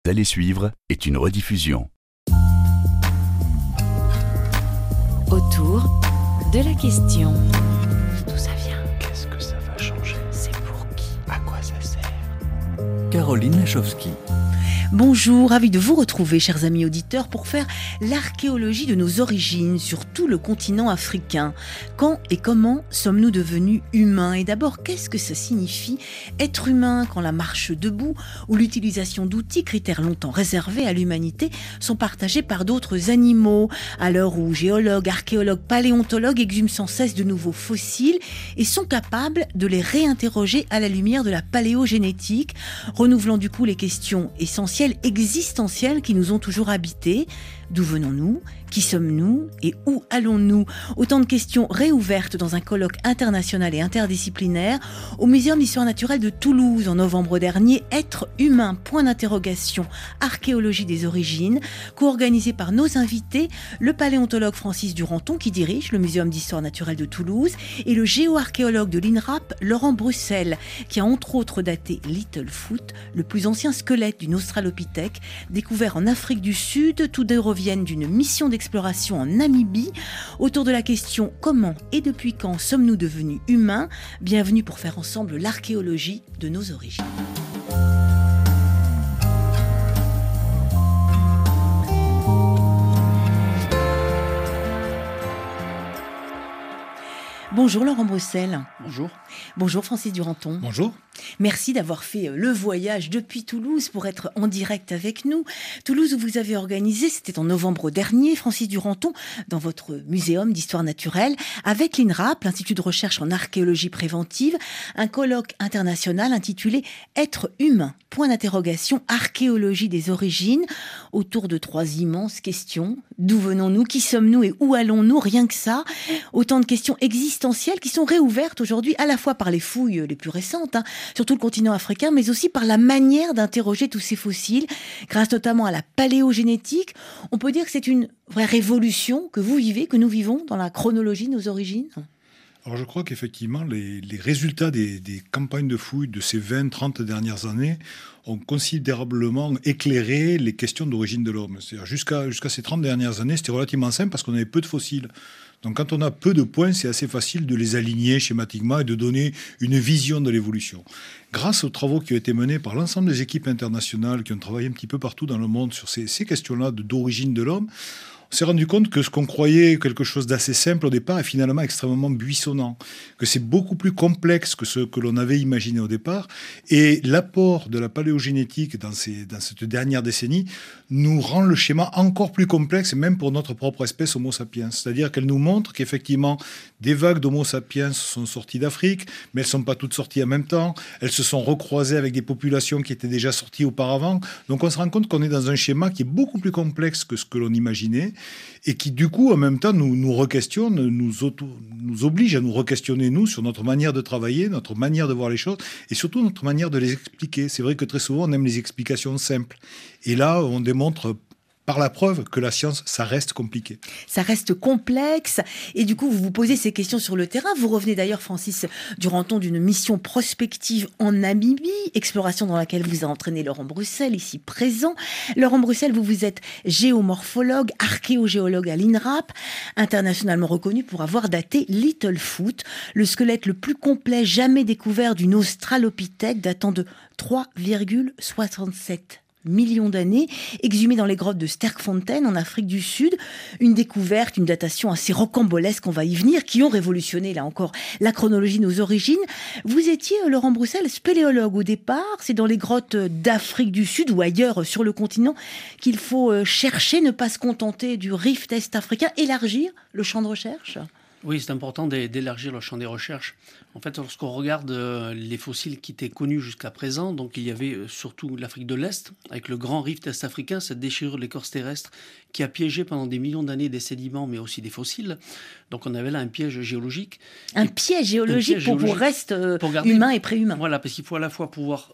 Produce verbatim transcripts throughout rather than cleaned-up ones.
Allez suivre est une rediffusion. Autour de la question. D'où ça vient? Qu'est-ce que ça va changer? C'est pour qui? À quoi ça sert? Caroline Lachowski. Bonjour, ravi de vous retrouver, chers amis auditeurs, pour faire l'archéologie de nos origines sur tout le continent africain. Quand et comment sommes-nous devenus humains? Et d'abord, qu'est-ce que ça signifie être humain quand la marche debout ou l'utilisation d'outils, critères longtemps réservés à l'humanité, sont partagés par d'autres animaux? À l'heure où géologues, archéologues, paléontologues exhument sans cesse de nouveaux fossiles et sont capables de les réinterroger à la lumière de la paléogénétique, renouvelant du coup les questions essentielles existentielles qui nous ont toujours habités. D'où venons-nous? Qui sommes-nous? Et où allons-nous? Autant de questions réouvertes dans un colloque international et interdisciplinaire au Muséum d'histoire naturelle de Toulouse en novembre dernier. Être humain, point d'interrogation, archéologie des origines, co-organisé par nos invités, le paléontologue Francis Duranton qui dirige le Muséum d'histoire naturelle de Toulouse et le géoarchéologue de l'INRAP Laurent Bruxelles qui a entre autres daté Littlefoot, le plus ancien squelette d'une australopithèque découvert en Afrique du Sud. Tous deux reviennent d'une mission d'exploration en Namibie autour de la question comment et depuis quand sommes-nous devenus humains? Bienvenue pour faire ensemble l'archéologie de nos origines. Bonjour Laurent Bruxelles. Bonjour. Bonjour Francis Duranton. Bonjour. Merci d'avoir fait le voyage depuis Toulouse pour être en direct avec nous. Toulouse où vous avez organisé, c'était en novembre dernier, Francis Duranton, dans votre muséum d'histoire naturelle, avec l'INRAP, l'Institut de recherche en archéologie préventive, un colloque international intitulé « Être humain ?» point d'interrogation, archéologie des origines, autour de trois immenses questions. D'où venons-nous? Qui sommes-nous? Et où allons-nous? Rien que ça. Autant de questions existentielles qui sont réouvertes aujourd'hui à la fois par les fouilles les plus récentes, hein, sur tout le continent africain, mais aussi par la manière d'interroger tous ces fossiles, grâce notamment à la paléogénétique. On peut dire que c'est une vraie révolution que vous vivez, que nous vivons dans la chronologie de nos origines. Alors je crois qu'effectivement, les, les résultats des, des campagnes de fouilles de ces vingt trente dernières années ont considérablement éclairé les questions d'origine de l'homme. C'est-à-dire jusqu'à, jusqu'à ces trente dernières années, c'était relativement simple parce qu'on avait peu de fossiles. Donc quand on a peu de points, c'est assez facile de les aligner schématiquement et de donner une vision de l'évolution. Grâce aux travaux qui ont été menés par l'ensemble des équipes internationales qui ont travaillé un petit peu partout dans le monde sur ces, ces questions-là de, d'origine de l'homme, on s'est rendu compte que ce qu'on croyait quelque chose d'assez simple au départ est finalement extrêmement buissonnant, que c'est beaucoup plus complexe que ce que l'on avait imaginé au départ. Et l'apport de la paléogénétique dans, ces, dans cette dernière décennie nous rend le schéma encore plus complexe, même pour notre propre espèce Homo sapiens. C'est-à-dire qu'elle nous montre qu'effectivement, des vagues d'Homo sapiens sont sorties d'Afrique, mais elles ne sont pas toutes sorties en même temps. Elles se sont recroisées avec des populations qui étaient déjà sorties auparavant. Donc on se rend compte qu'on est dans un schéma qui est beaucoup plus complexe que ce que l'on imaginait, et qui, du coup, en même temps, nous, nous re-questionne, nous, auto, nous oblige à nous re-questionner, nous, sur notre manière de travailler, notre manière de voir les choses, et surtout notre manière de les expliquer. C'est vrai que très souvent, on aime les explications simples. Et là, on démontre par la preuve que la science, ça reste compliqué. Ça reste complexe. Et du coup, vous vous posez ces questions sur le terrain. Vous revenez d'ailleurs, Francis Duranton, d'une mission prospective en Namibie, exploration dans laquelle vous a entraîné Laurent Bruxelles, ici présent. Laurent Bruxelles, vous, vous êtes géomorphologue, archéogéologue à l'INRAP, internationalement reconnu pour avoir daté Littlefoot, le squelette le plus complet jamais découvert d'une australopithèque datant de trois virgule soixante-sept millions d'années, exhumé dans les grottes de Sterkfontein en Afrique du Sud. Une découverte, une datation assez rocambolesque, on va y venir, qui ont révolutionné, là encore, la chronologie de nos origines. Vous étiez, Laurent Bruxelles, spéléologue au départ. C'est dans les grottes d'Afrique du Sud ou ailleurs sur le continent qu'il faut chercher, ne pas se contenter du rift est-africain, élargir le champ de recherche. Oui, c'est important d'élargir le champ des recherches. En fait, lorsqu'on regarde les fossiles qui étaient connus jusqu'à présent, donc il y avait surtout l'Afrique de l'Est, avec le grand rift est-africain, cette déchirure de l'écorce terrestre qui a piégé pendant des millions d'années des sédiments, mais aussi des fossiles. Donc on avait là un piège géologique. Un piège géologique, un piège pour, géologique pour reste euh, pour garder, humain et préhumain. Voilà, parce qu'il faut à la fois pouvoir euh,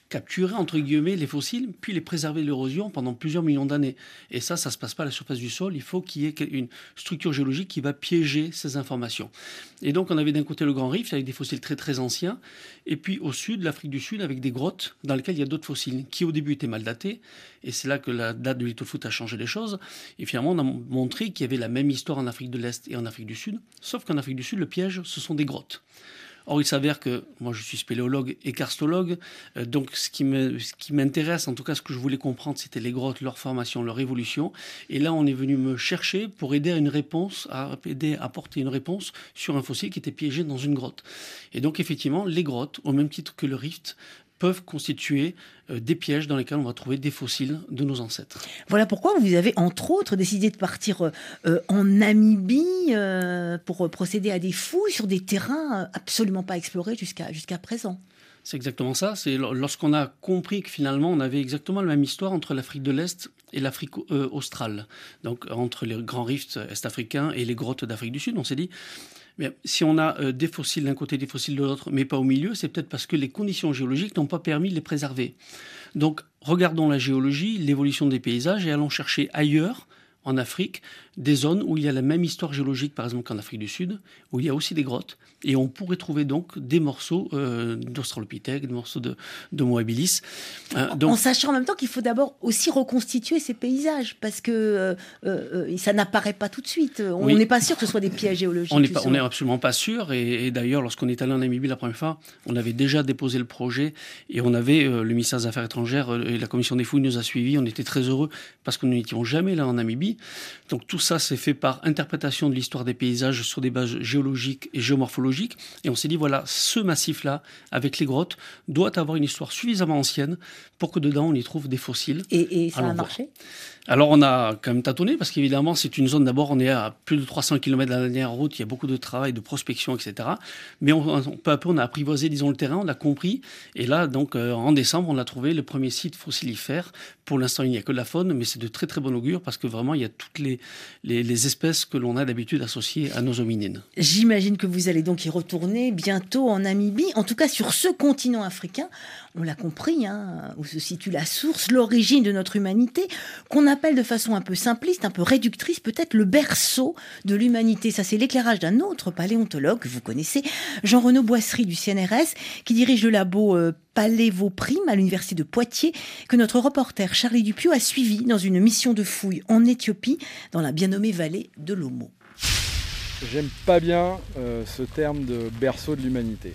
capturer, entre guillemets, les fossiles, puis les préserver de l'érosion pendant plusieurs millions d'années. Et ça, ça ne se passe pas à la surface du sol. Il faut qu'il y ait une structure géologique qui va piéger ces informations. Et donc, on avait d'un côté le Grand Rift avec des fossiles très très anciens, et puis au sud, l'Afrique du Sud avec des grottes dans lesquelles il y a d'autres fossiles qui au début étaient mal datés. Et c'est là que la date de Littlefoot a changé les choses. Et finalement, on a montré qu'il y avait la même histoire en Afrique de l'Est et en Afrique du Sud, sauf qu'en Afrique du Sud, le piège, ce sont des grottes. Or, il s'avère que moi, je suis spéléologue et karstologue, euh, donc ce qui, me, ce qui m'intéresse, en tout cas ce que je voulais comprendre, c'était les grottes, leur formation, leur évolution. Et là, on est venu me chercher pour aider à une réponse, à aider à apporter une réponse sur un fossile qui était piégé dans une grotte. Et donc, effectivement, les grottes, au même titre que le rift, peuvent constituer euh, des pièges dans lesquels on va trouver des fossiles de nos ancêtres. Voilà pourquoi vous avez, entre autres, décidé de partir euh, en Namibie euh, pour procéder à des fouilles sur des terrains absolument pas explorés jusqu'à, jusqu'à présent. C'est exactement ça. C'est lorsqu'on a compris que finalement, on avait exactement la même histoire entre l'Afrique de l'Est et l'Afrique euh, australe. Donc, entre les grands rifts est-africains et les grottes d'Afrique du Sud, on s'est dit... Mais si on a euh, des fossiles d'un côté, des fossiles de l'autre, mais pas au milieu, c'est peut-être parce que les conditions géologiques n'ont pas permis de les préserver. Donc, regardons la géologie, l'évolution des paysages et allons chercher ailleurs, en Afrique, des zones où il y a la même histoire géologique, par exemple qu'en Afrique du Sud, où il y a aussi des grottes. Et on pourrait trouver donc des morceaux euh, d'Australopithèque, des morceaux de, d'Homo habilis. Euh, donc... En sachant en même temps qu'il faut d'abord aussi reconstituer ces paysages, parce que euh, euh, ça n'apparaît pas tout de suite. On n'est oui. pas sûr que ce soit des pièges géologiques. On n'est absolument pas sûr. Et, et d'ailleurs, lorsqu'on est allé en Namibie la première fois, on avait déjà déposé le projet et on avait euh, le ministère des Affaires étrangères euh, et la commission des fouilles nous a suivis. On était très heureux parce que nous n'étions jamais là en Namibie. Donc tout ça, c'est fait par interprétation de l'histoire des paysages sur des bases géologiques et géomorphologiques. Et on s'est dit, voilà, ce massif-là, avec les grottes, doit avoir une histoire suffisamment ancienne pour que dedans, on y trouve des fossiles. Et, et ça Alors, a marché voir. Alors, on a quand même tâtonné, parce qu'évidemment, c'est une zone, d'abord, on est à plus de trois cents kilomètres de la dernière route, il y a beaucoup de travail, de prospection, et cetera. Mais on, on, peu à peu, on a apprivoisé, disons, le terrain, on a compris. Et là, donc, euh, en décembre, on a trouvé le premier site fossilifère. Pour l'instant, il n'y a que de la faune, mais c'est de très, très bon augure, parce que vraiment, il y a toutes les, les, les espèces que l'on a d'habitude associées à nos hominines. J'imagine que vous allez donc y retourner bientôt en Namibie, en tout cas sur ce continent africain. On l'a compris, hein, où se situe la source, l'origine de notre humanité, qu'on appelle de façon un peu simpliste, un peu réductrice, peut-être le berceau de l'humanité. Ça, c'est l'éclairage d'un autre paléontologue que vous connaissez, Jean-Renaud Boisserie du C N R S, qui dirige le labo euh, Palévoprime à l'université de Poitiers, que notre reporter Charlie Dupieux a suivi dans une mission de fouille en Éthiopie, dans la bien nommée vallée de l'Omo. J'aime pas bien euh, ce terme de berceau de l'humanité.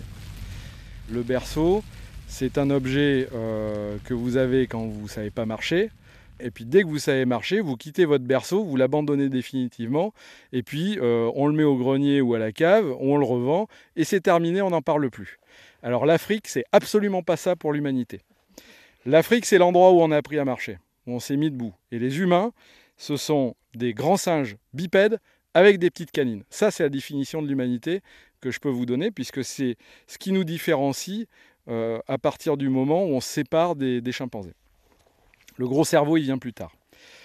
Le berceau, c'est un objet euh, que vous avez quand vous ne savez pas marcher. Et puis dès que vous savez marcher, vous quittez votre berceau, vous l'abandonnez définitivement. Et puis euh, on le met au grenier ou à la cave, on le revend et c'est terminé, on n'en parle plus. Alors l'Afrique, c'est absolument pas ça pour l'humanité. L'Afrique, c'est l'endroit où on a appris à marcher, où on s'est mis debout. Et les humains, ce sont des grands singes bipèdes avec des petites canines. Ça, c'est la définition de l'humanité que je peux vous donner, puisque c'est ce qui nous différencie euh, à partir du moment où on se sépare des, des chimpanzés. Le gros cerveau, il vient plus tard.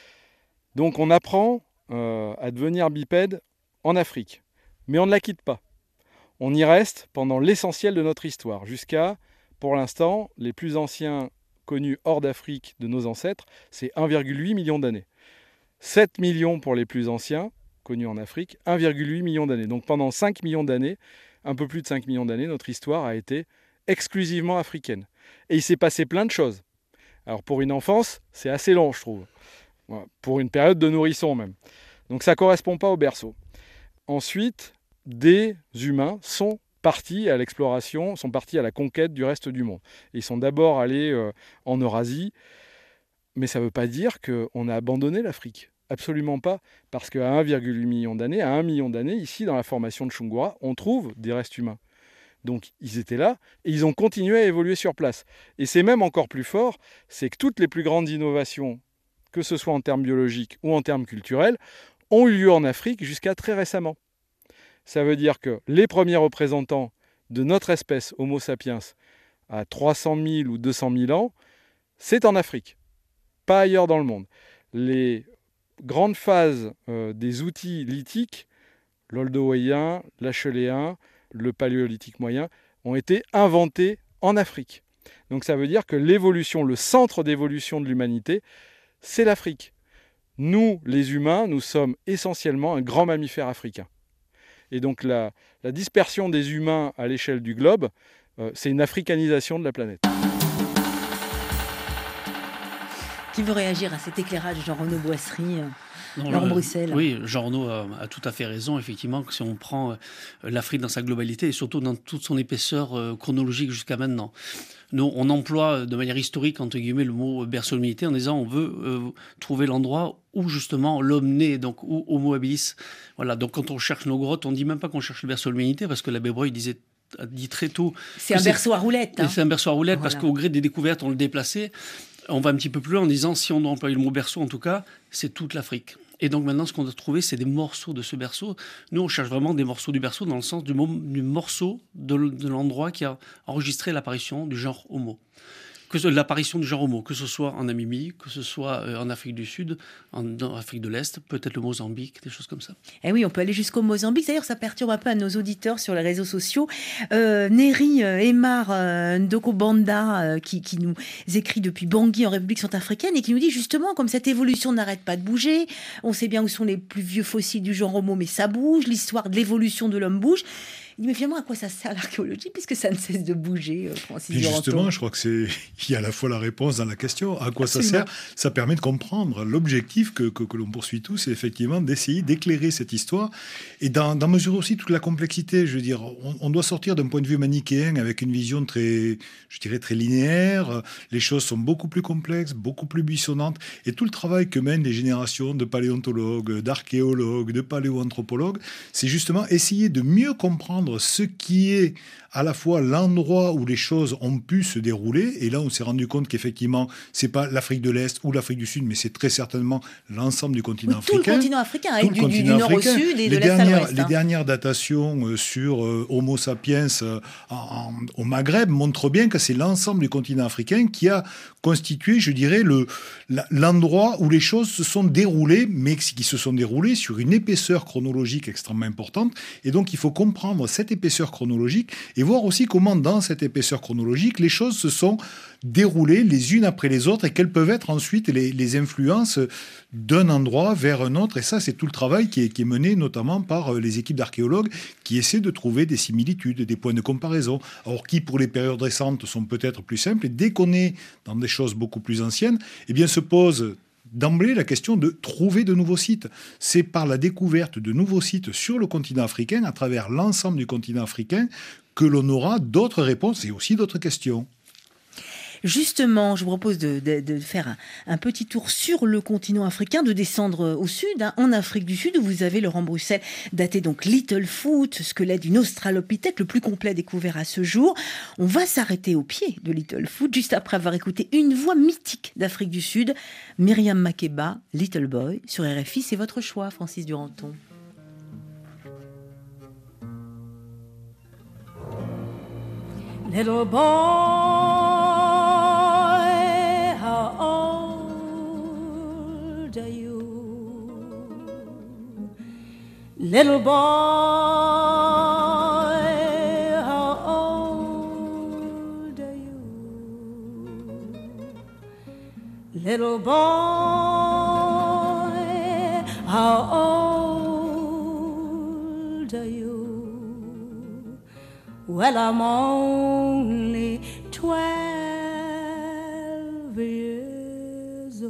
Donc on apprend euh, à devenir bipède en Afrique, mais on ne la quitte pas. On y reste pendant l'essentiel de notre histoire, jusqu'à, pour l'instant, les plus anciens connus hors d'Afrique de nos ancêtres, c'est un virgule huit million d'années. sept millions pour les plus anciens, connus en Afrique, un virgule huit million d'années. Donc pendant cinq millions d'années, un peu plus de cinq millions d'années, notre histoire a été exclusivement africaine. Et il s'est passé plein de choses. Alors pour une enfance, c'est assez long, je trouve. Pour une période de nourrisson même. Donc ça ne correspond pas au berceau. Ensuite, des humains sont partis à l'exploration, sont partis à la conquête du reste du monde. Ils sont d'abord allés euh, en Eurasie, mais ça ne veut pas dire qu'on a abandonné l'Afrique. Absolument pas, parce qu'à un virgule huit million d'années, à un million d'années, ici dans la formation de Chungura, on trouve des restes humains. Donc ils étaient là et ils ont continué à évoluer sur place. Et c'est même encore plus fort, c'est que toutes les plus grandes innovations, que ce soit en termes biologiques ou en termes culturels, ont eu lieu en Afrique jusqu'à très récemment. Ça veut dire que les premiers représentants de notre espèce Homo sapiens à trois cent mille ou deux cent mille ans, c'est en Afrique, pas ailleurs dans le monde. Les grandes phases euh, des outils lithiques, l'oldowéen, l'acheléen, le paléolithique moyen, ont été inventés en Afrique. Donc ça veut dire que l'évolution, le centre d'évolution de l'humanité, c'est l'Afrique. Nous, les humains, nous sommes essentiellement un grand mammifère africain. Et donc la, la dispersion des humains à l'échelle du globe, euh, c'est une africanisation de la planète. Qui veut réagir à cet éclairage, Jean-Renaud Boisserie, Non, Laurent le- Bruxelles? Oui, Jean-Renaud a, a tout à fait raison. Effectivement, que si on prend euh, l'Afrique dans sa globalité et surtout dans toute son épaisseur euh, chronologique jusqu'à maintenant, nous, on emploie de manière historique, entre guillemets, le mot berceau de l'humanité en disant on veut euh, trouver l'endroit où justement l'homme naît, donc où Homo habilis. Voilà, donc quand on cherche nos grottes, on ne dit même pas qu'on cherche le berceau de l'humanité parce que l'abbé Breuil disait a dit très tôt. C'est que un berceau à roulettes. Et Hein. c'est un berceau à roulettes Voilà. parce qu'au gré des découvertes, on le déplaçait. On va un petit peu plus loin en disant, si on doit employer le mot berceau, en tout cas, c'est toute l'Afrique. Et donc maintenant, ce qu'on doit trouver, c'est des morceaux de ce berceau. Nous, on cherche vraiment des morceaux du berceau dans le sens du, mot, du morceau de, de l'endroit qui a enregistré l'apparition du genre Homo. Que ce, l'apparition du genre Homo, que ce soit en Namibie, que ce soit euh, en Afrique du Sud, en, en Afrique de l'Est, peut-être le Mozambique, des choses comme ça. Eh oui, on peut aller jusqu'au Mozambique. D'ailleurs, ça perturbe un peu à nos auditeurs sur les réseaux sociaux. Euh, Neri euh, Emar euh, Ndokobanda, euh, qui, qui nous écrit depuis Bangui en République centrafricaine et qui nous dit justement, comme cette évolution n'arrête pas de bouger, on sait bien où sont les plus vieux fossiles du genre Homo, mais ça bouge, l'histoire de l'évolution de l'homme bouge. Il dit, mais finalement, à quoi ça sert l'archéologie puisque ça ne cesse de bouger, euh, Francis Et Duranton. justement, je crois que c'est il y a à la fois la réponse dans la question. À quoi Absolument. ça sert? Ça permet de comprendre. L'objectif que, que, que l'on poursuit tous, c'est effectivement d'essayer d'éclairer cette histoire et d'en, d'en mesurer aussi toute la complexité. Je veux dire, on, on doit sortir d'un point de vue manichéen avec une vision très, je dirais, très linéaire. Les choses sont beaucoup plus complexes, beaucoup plus buissonnantes. Et tout le travail que mènent les générations de paléontologues, d'archéologues, de paléoanthropologues, c'est justement essayer de mieux comprendre ce qui est à la fois l'endroit où les choses ont pu se dérouler, et là on s'est rendu compte qu'effectivement c'est pas l'Afrique de l'Est ou l'Afrique du Sud, mais c'est très certainement l'ensemble du continent Oui, tout le africain. continent africain, Tout et le du, du- continent du nord au africain. sud et les de l'est à dernières, l'ouest. Les hein. dernières datations euh, sur euh, Homo sapiens euh, en- en- au Maghreb montrent bien que c'est l'ensemble du continent africain qui a constitué, je dirais, le, la- l'endroit où les choses se sont déroulées, mais qui se sont déroulées sur une épaisseur chronologique extrêmement importante. Et donc, il faut comprendre cette épaisseur chronologique et voir aussi comment, dans cette épaisseur chronologique, les choses se sont déroulées les unes après les autres et quelles peuvent être ensuite les, les influences d'un endroit vers un autre. Et ça, c'est tout le travail qui est, qui est mené notamment par les équipes d'archéologues qui essaient de trouver des similitudes, des points de comparaison. Alors, qui, pour les périodes récentes, sont peut-être plus simples. Et dès qu'on est dans des choses beaucoup plus anciennes, eh bien, se pose d'emblée la question de trouver de nouveaux sites. C'est par la découverte de nouveaux sites sur le continent africain, à travers l'ensemble du continent africain, que l'on aura d'autres réponses et aussi d'autres questions. Justement, je vous propose de, de- de faire un, un petit tour sur le continent africain, de descendre au sud, hein, en Afrique du Sud, où vous avez, Laurent Bruxelles, daté donc Littlefoot, squelette d'une australopithèque, le plus complet découvert à ce jour. On va s'arrêter au pied de Littlefoot, juste après avoir écouté une voix mythique d'Afrique du Sud, Myriam Makeba, Little Boy, sur R F I. C'est votre choix, Francis Duranton. Little boy, how old are you? Little boy, how old are you? Little boy, how old are you? Well, I'm only twelve years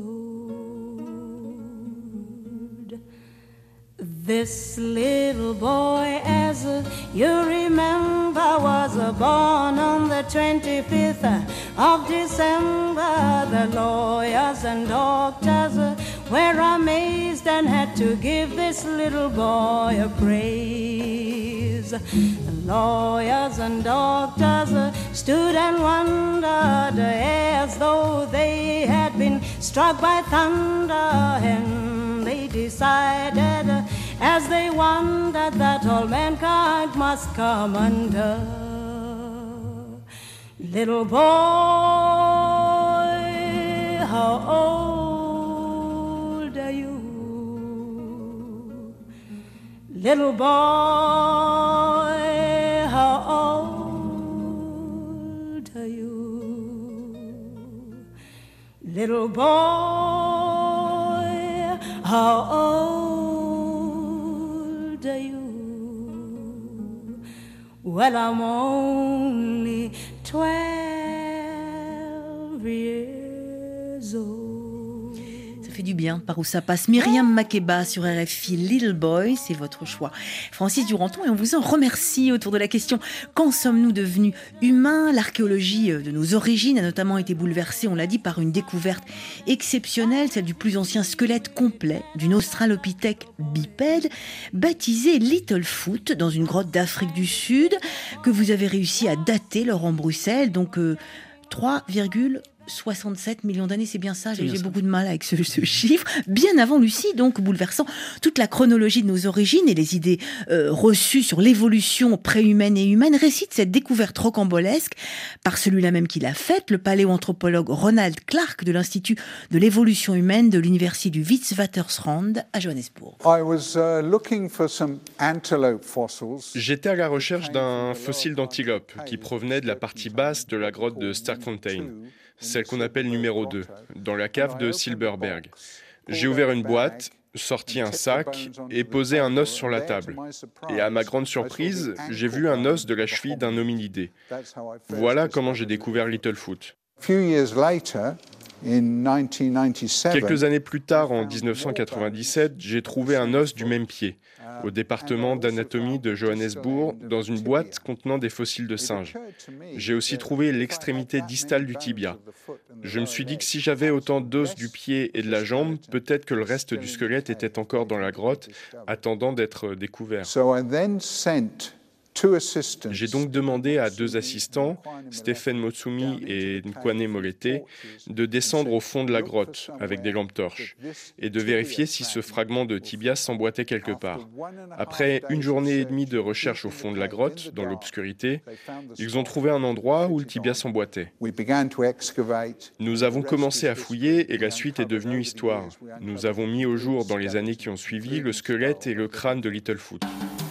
old. This little boy, as you remember, was born on the twenty-fifth of December. The lawyers and doctors were amazed and had to give this little boy a praise. The lawyers and doctors stood and wondered as though they had been struck by thunder, and they decided as they wondered that all mankind must come under. Little boy, how old are you? Little boy, how old are you? Little boy, how old are you? Well, I'm only twelve years old. Ça fait du bien, par où ça passe. Myriam Makeba sur R F I, Little Boy, c'est votre choix. Francis Duranton, et on vous en remercie autour de la question « Quand sommes-nous devenus humains ?» L'archéologie de nos origines a notamment été bouleversée, on l'a dit, par une découverte exceptionnelle, celle du plus ancien squelette complet d'une australopithèque bipède, baptisé Littlefoot, dans une grotte d'Afrique du Sud, que vous avez réussi à dater, Laurent Bruxelles, donc euh, trois virgule soixante-sept millions d'années, c'est bien ça, j'ai, bien j'ai ça. beaucoup de mal avec ce, ce chiffre, bien avant Lucie, donc bouleversant toute la chronologie de nos origines et les idées euh, reçues sur l'évolution préhumaine et humaine, récite cette découverte rocambolesque par celui-là même qui l'a faite, le paléoanthropologue Ronald Clark de l'Institut de l'évolution humaine de l'université du Witwatersrand à Johannesburg. I was uh, looking for some antelope fossils. J'étais à la recherche d'un fossile d'antilope qui provenait de la partie basse de la grotte de Sterkfontein, celle qu'on appelle numéro deux, dans la cave de Silberberg. J'ai ouvert une boîte, sorti un sac et posé un os sur la table. Et à ma grande surprise, j'ai vu un os de la cheville d'un hominidé. Voilà comment j'ai découvert Littlefoot. Quelques années plus tard, en dix-neuf cent quatre-vingt-dix-sept, j'ai trouvé un os du même pied, au département d'anatomie de Johannesburg, dans une boîte contenant des fossiles de singes. J'ai aussi trouvé l'extrémité distale du tibia. Je me suis dit que si j'avais autant d'os du pied et de la jambe, peut-être que le reste du squelette était encore dans la grotte, attendant d'être découvert. J'ai donc demandé à deux assistants, Stephen Motsumi et Nkwane Molete, de descendre au fond de la grotte avec des lampes torches et de vérifier si ce fragment de tibia s'emboîtait quelque part. Après une journée et demie de recherche au fond de la grotte, dans l'obscurité, ils ont trouvé un endroit où le tibia s'emboîtait. Nous avons commencé à fouiller et la suite est devenue histoire. Nous avons mis au jour dans les années qui ont suivi le squelette et le crâne de Littlefoot.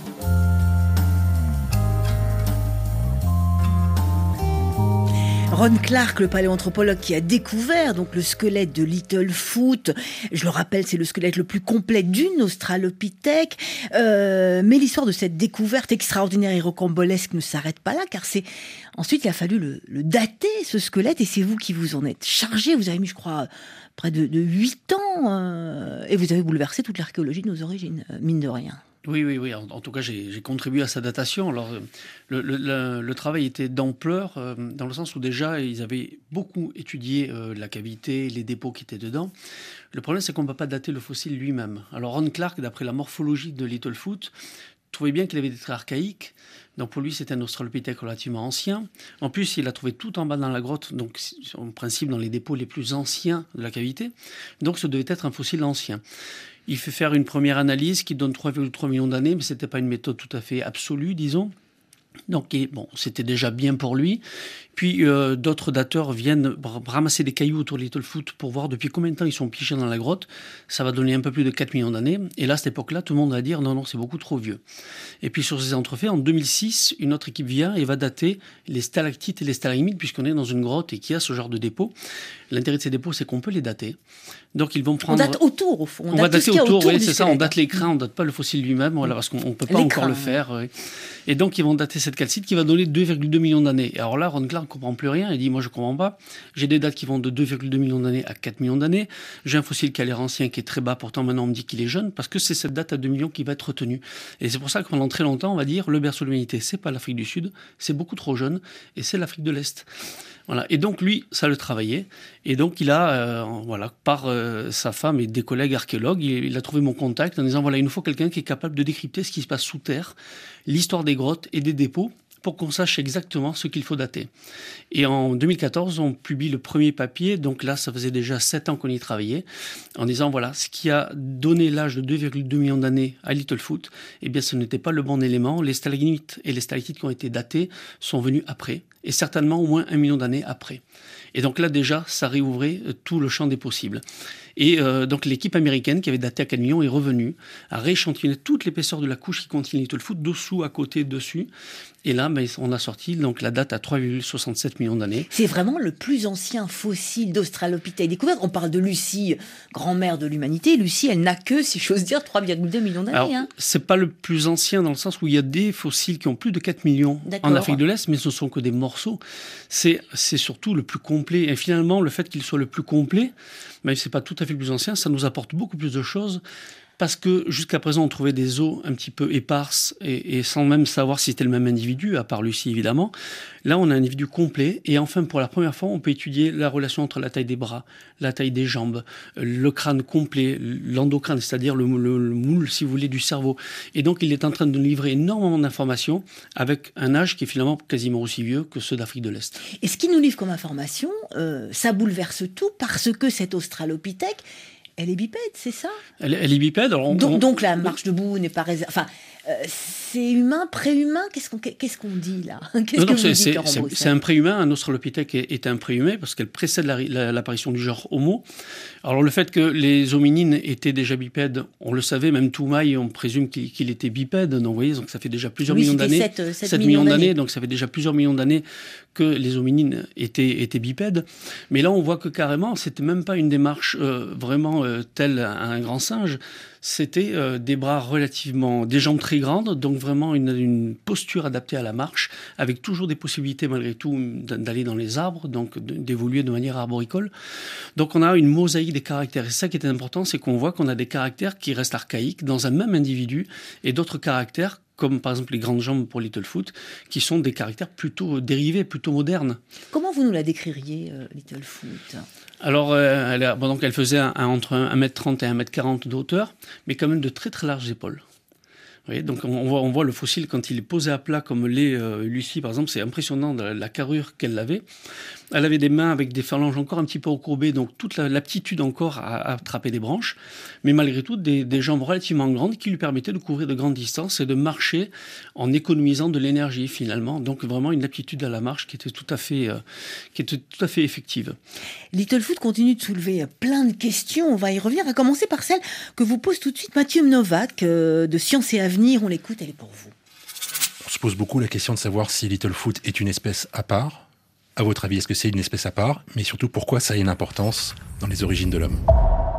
Ron Clark, le paléoanthropologue qui a découvert donc le squelette de Littlefoot, je le rappelle, c'est le squelette le plus complet d'une australopithèque. Euh, mais l'histoire de cette découverte extraordinaire et rocambolesque ne s'arrête pas là, car c'est ensuite il a fallu le, le dater, ce squelette, et c'est vous qui vous en êtes chargé. Vous avez mis, je crois, près de, de huit ans, euh, et vous avez bouleversé toute l'archéologie de nos origines, euh, mine de rien. Oui, oui, oui. En, en tout cas, j'ai, j'ai contribué à sa datation. Alors, le, le, le, le travail était d'ampleur, euh, dans le sens où déjà, ils avaient beaucoup étudié euh, la cavité, les dépôts qui étaient dedans. Le problème, c'est qu'on ne peut pas dater le fossile lui-même. Alors, Ron Clark, d'après la morphologie de Littlefoot, trouvait bien qu'il avait des traits archaïques. Donc pour lui, c'était un australopithèque relativement ancien. En plus, il a trouvé tout en bas dans la grotte, donc en principe dans les dépôts les plus anciens de la cavité. Donc ce devait être un fossile ancien. Il fait faire une première analyse qui donne trois virgule trois millions d'années, mais ce n'était pas une méthode tout à fait absolue, disons. Donc bon, c'était déjà bien pour lui. Puis euh, d'autres dateurs viennent ramasser des cailloux autour de Littlefoot pour voir depuis combien de temps ils sont pichés dans la grotte. Ça va donner un peu plus de quatre millions d'années. Et là, à cette époque-là, tout le monde va dire non, non, c'est beaucoup trop vieux. Et puis sur ces entrefaits, en deux mille six, une autre équipe vient et va dater les stalactites et les stalagmites, puisqu'on est dans une grotte et qu'il y a ce genre de dépôts. L'intérêt de ces dépôts, c'est qu'on peut les dater. Donc ils vont prendre... On date autour, au fond. On, on va dater autour, autour oui, c'est ça. On squelette. date les crins, on date pas le fossile lui-même, voilà, parce qu'on ne peut pas Les encore crins, le faire. Oui. Et donc ils vont dater cette calcite qui va donner deux virgule deux millions d'années. Et alors là, Ron Clark ne comprend plus rien. Il dit, moi je ne comprends pas. J'ai des dates qui vont de deux virgule deux millions d'années à quatre millions d'années. J'ai un fossile qui a l'air ancien, qui est très bas. Pourtant maintenant on me dit qu'il est jeune, parce que c'est cette date à deux millions qui va être retenue. Et c'est pour ça que pendant très longtemps, on va dire, le berceau de l'humanité, c'est pas l'Afrique du Sud, c'est beaucoup trop jeune, et c'est l'Afrique de l'Est. Voilà. Et donc lui, ça le travaillait. Et donc il a, euh, voilà, par euh, sa femme et des collègues archéologues, il, il a trouvé mon contact en disant, voilà, il nous faut quelqu'un qui est capable de décrypter ce qui se passe sous terre, l'histoire des grottes et des dépôts, pour qu'on sache exactement ce qu'il faut dater. Et en deux mille quatorze, on publie le premier papier, donc là, ça faisait déjà sept ans qu'on y travaillait, en disant, voilà, ce qui a donné l'âge de deux virgule deux millions d'années à Littlefoot, eh bien, ce n'était pas le bon élément. Les stalagmites et les stalactites qui ont été datés sont venus après, et certainement au moins un million d'années après. Et donc là, déjà, ça réouvrait tout le champ des possibles. Et euh, donc l'équipe américaine qui avait daté à quatre millions est revenue, a rééchantillonné toute l'épaisseur de la couche qui contient Littlefoot, dessous, à côté, dessus. Et là, ben, on a sorti donc, la date à trois virgule soixante-sept millions d'années. C'est vraiment le plus ancien fossile d'Australopithèque découvert. On parle de Lucie, grand-mère de l'humanité. Lucie, elle n'a que, si j'ose dire, trois virgule deux millions d'années. Alors, hein. c'est pas le plus ancien dans le sens où il y a des fossiles qui ont plus de quatre millions D'accord. en Afrique de l'Est, mais ce ne sont que des morceaux. C'est, c'est surtout le plus complet. Et finalement, le fait qu'il soit le plus complet, mais c'est pas tout à fait le plus ancien, ça nous apporte beaucoup plus de choses parce que jusqu'à présent, on trouvait des os un petit peu éparses et, et sans même savoir si c'était le même individu, à part Lucie évidemment. Là, on a un individu complet et enfin, pour la première fois, on peut étudier la relation entre la taille des bras, la taille des jambes, le crâne complet, l'endocrâne, c'est-à-dire le, le, le moule, si vous voulez, du cerveau. Et donc, il est en train de nous livrer énormément d'informations avec un âge qui est finalement quasiment aussi vieux que ceux d'Afrique de l'Est. Et ce qu'il nous livre comme information, euh, ça bouleverse tout parce que cet Australopithèque, elle est bipède, c'est ça ? Elle, elle est bipède. Alors on, donc, on... donc la marche debout n'est pas réservée. Enfin, euh, c'est humain, pré-humain. Qu'est-ce qu'on, qu'est-ce qu'on dit là ? Qu'est-ce non, que non, vous c'est, dites, c'est, Laurent c'est, Broussel ? c'est un pré-humain. Un Australopithèque est, est un pré-humain parce qu'elle précède la, la, l'apparition du genre Homo. Alors le fait que les hominines étaient déjà bipèdes, on le savait. Même Toumaï, on présume qu'il, qu'il était bipède. Donc vous voyez, donc ça fait déjà plusieurs oui, millions d'années. sept, sept millions, millions d'années. d'années. Donc ça fait déjà plusieurs millions d'années que les hominines étaient, étaient bipèdes. Mais là, on voit que carrément, c'était même pas une démarche euh, vraiment euh, telle à un grand singe. C'était euh, des bras relativement, des jambes très grandes, donc vraiment une, une posture adaptée à la marche, avec toujours des possibilités malgré tout d'aller dans les arbres, donc d'évoluer de manière arboricole. Donc on a une mosaïque des caractères. Et ça qui est important, c'est qu'on voit qu'on a des caractères qui restent archaïques dans un même individu et d'autres caractères comme par exemple les grandes jambes pour Littlefoot, qui sont des caractères plutôt dérivés, plutôt modernes. Comment vous nous la décririez, euh, Littlefoot ? Alors, euh, elle, a, bon, donc elle faisait un, un, entre un mètre trente et un mètre quarante de hauteur, mais quand même de très très larges épaules. Vous voyez, donc on voit, on voit le fossile quand il est posé à plat, comme l'est euh, Lucie par exemple, c'est impressionnant la, la carrure qu'elle avait. Elle avait des mains avec des phalanges encore un petit peu recourbées, donc toute la, l'aptitude encore à, à attraper des branches, mais malgré tout des, des jambes relativement grandes qui lui permettaient de couvrir de grandes distances et de marcher en économisant de l'énergie finalement. Donc vraiment une aptitude à la marche qui était tout à fait, euh, qui était tout à fait effective. Littlefoot continue de soulever plein de questions, on va y revenir, à commencer par celle que vous pose tout de suite Mathieu Novak euh, de Science et Avenir. On l'écoute, elle est pour vous. On se pose beaucoup la question de savoir si Littlefoot est une espèce à part. À votre avis, est-ce que c'est une espèce à part ? Mais surtout, pourquoi ça a une importance dans les origines de l'homme ?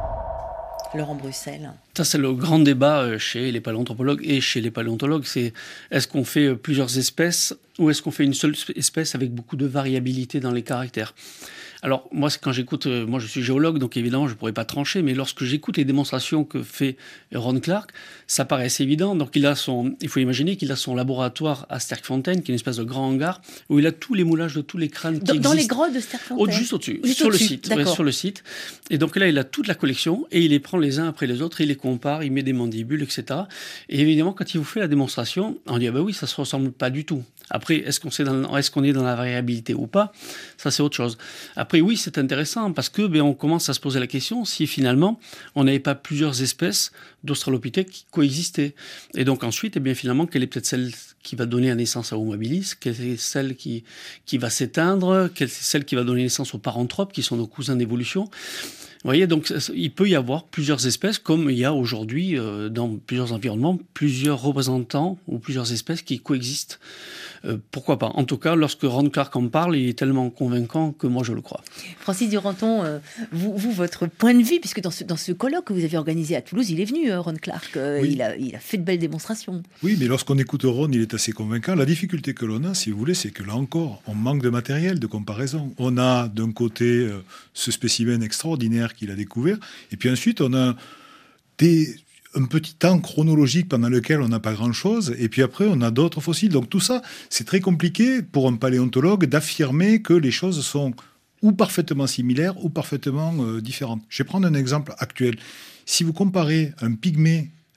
Laurent Broussel. Ça, c'est le grand débat chez les paléanthropologues et chez les paléontologues. C'est est-ce qu'on fait plusieurs espèces ou est-ce qu'on fait une seule espèce avec beaucoup de variabilité dans les caractères ? Alors, moi, quand j'écoute, moi je suis géologue, donc évidemment, je ne pourrais pas trancher, mais lorsque j'écoute les démonstrations que fait Ron Clark, ça paraît assez évident. Donc, il a son, il faut imaginer qu'il a son laboratoire à Sterkfontein, qui est une espèce de grand hangar, où il a tous les moulages de tous les crânes qui dans, existent. Dans les grottes de Sterkfontein ? Au, juste au-dessus, juste sur au-dessus, le site. Ouais, sur le site. Et donc là, il a toute la collection, et il les prend les uns après les autres, et il les compare, il met des mandibules, et cetera. Et évidemment, quand il vous fait la démonstration, on dit, ah ben oui, ça ne se ressemble pas du tout. Après, est-ce qu'on, dans, est-ce qu'on est dans la variabilité ou pas ? Ça, c'est autre chose. Après, oui, c'est intéressant parce que ben, on commence à se poser la question si finalement, on n'avait pas plusieurs espèces d'Australopithèques qui coexistaient. Et donc ensuite, eh bien, finalement, quelle est peut-être celle qui va donner naissance à Homo habilis ? Quelle est celle qui, qui va s'éteindre ? Quelle est celle qui va donner naissance aux paranthropes, qui sont nos cousins d'évolution ? Vous voyez, donc il peut y avoir plusieurs espèces, comme il y a aujourd'hui euh, dans plusieurs environnements, plusieurs représentants ou plusieurs espèces qui coexistent. Euh, pourquoi pas ? En tout cas, lorsque Ron Clark en parle, il est tellement convaincant que moi je le crois. Francis Duranton, euh, vous, vous, votre point de vue, puisque dans ce, dans ce colloque que vous avez organisé à Toulouse, il est venu, euh, Ron Clark, euh, oui. il, a, il a fait de belles démonstrations. Oui, mais lorsqu'on écoute Ron, il est assez convaincant. La difficulté que l'on a, si vous voulez, c'est que là encore, on manque de matériel de comparaison. On a d'un côté euh, ce spécimen extraordinaire qu'il a découvert, et puis ensuite on a des... un petit temps chronologique pendant lequel on n'a pas grand-chose, et puis après, on a d'autres fossiles. Donc tout ça, c'est très compliqué pour un paléontologue d'affirmer que les choses sont ou parfaitement similaires ou parfaitement euh, différentes. Je vais prendre un exemple actuel. Si vous comparez un pygmée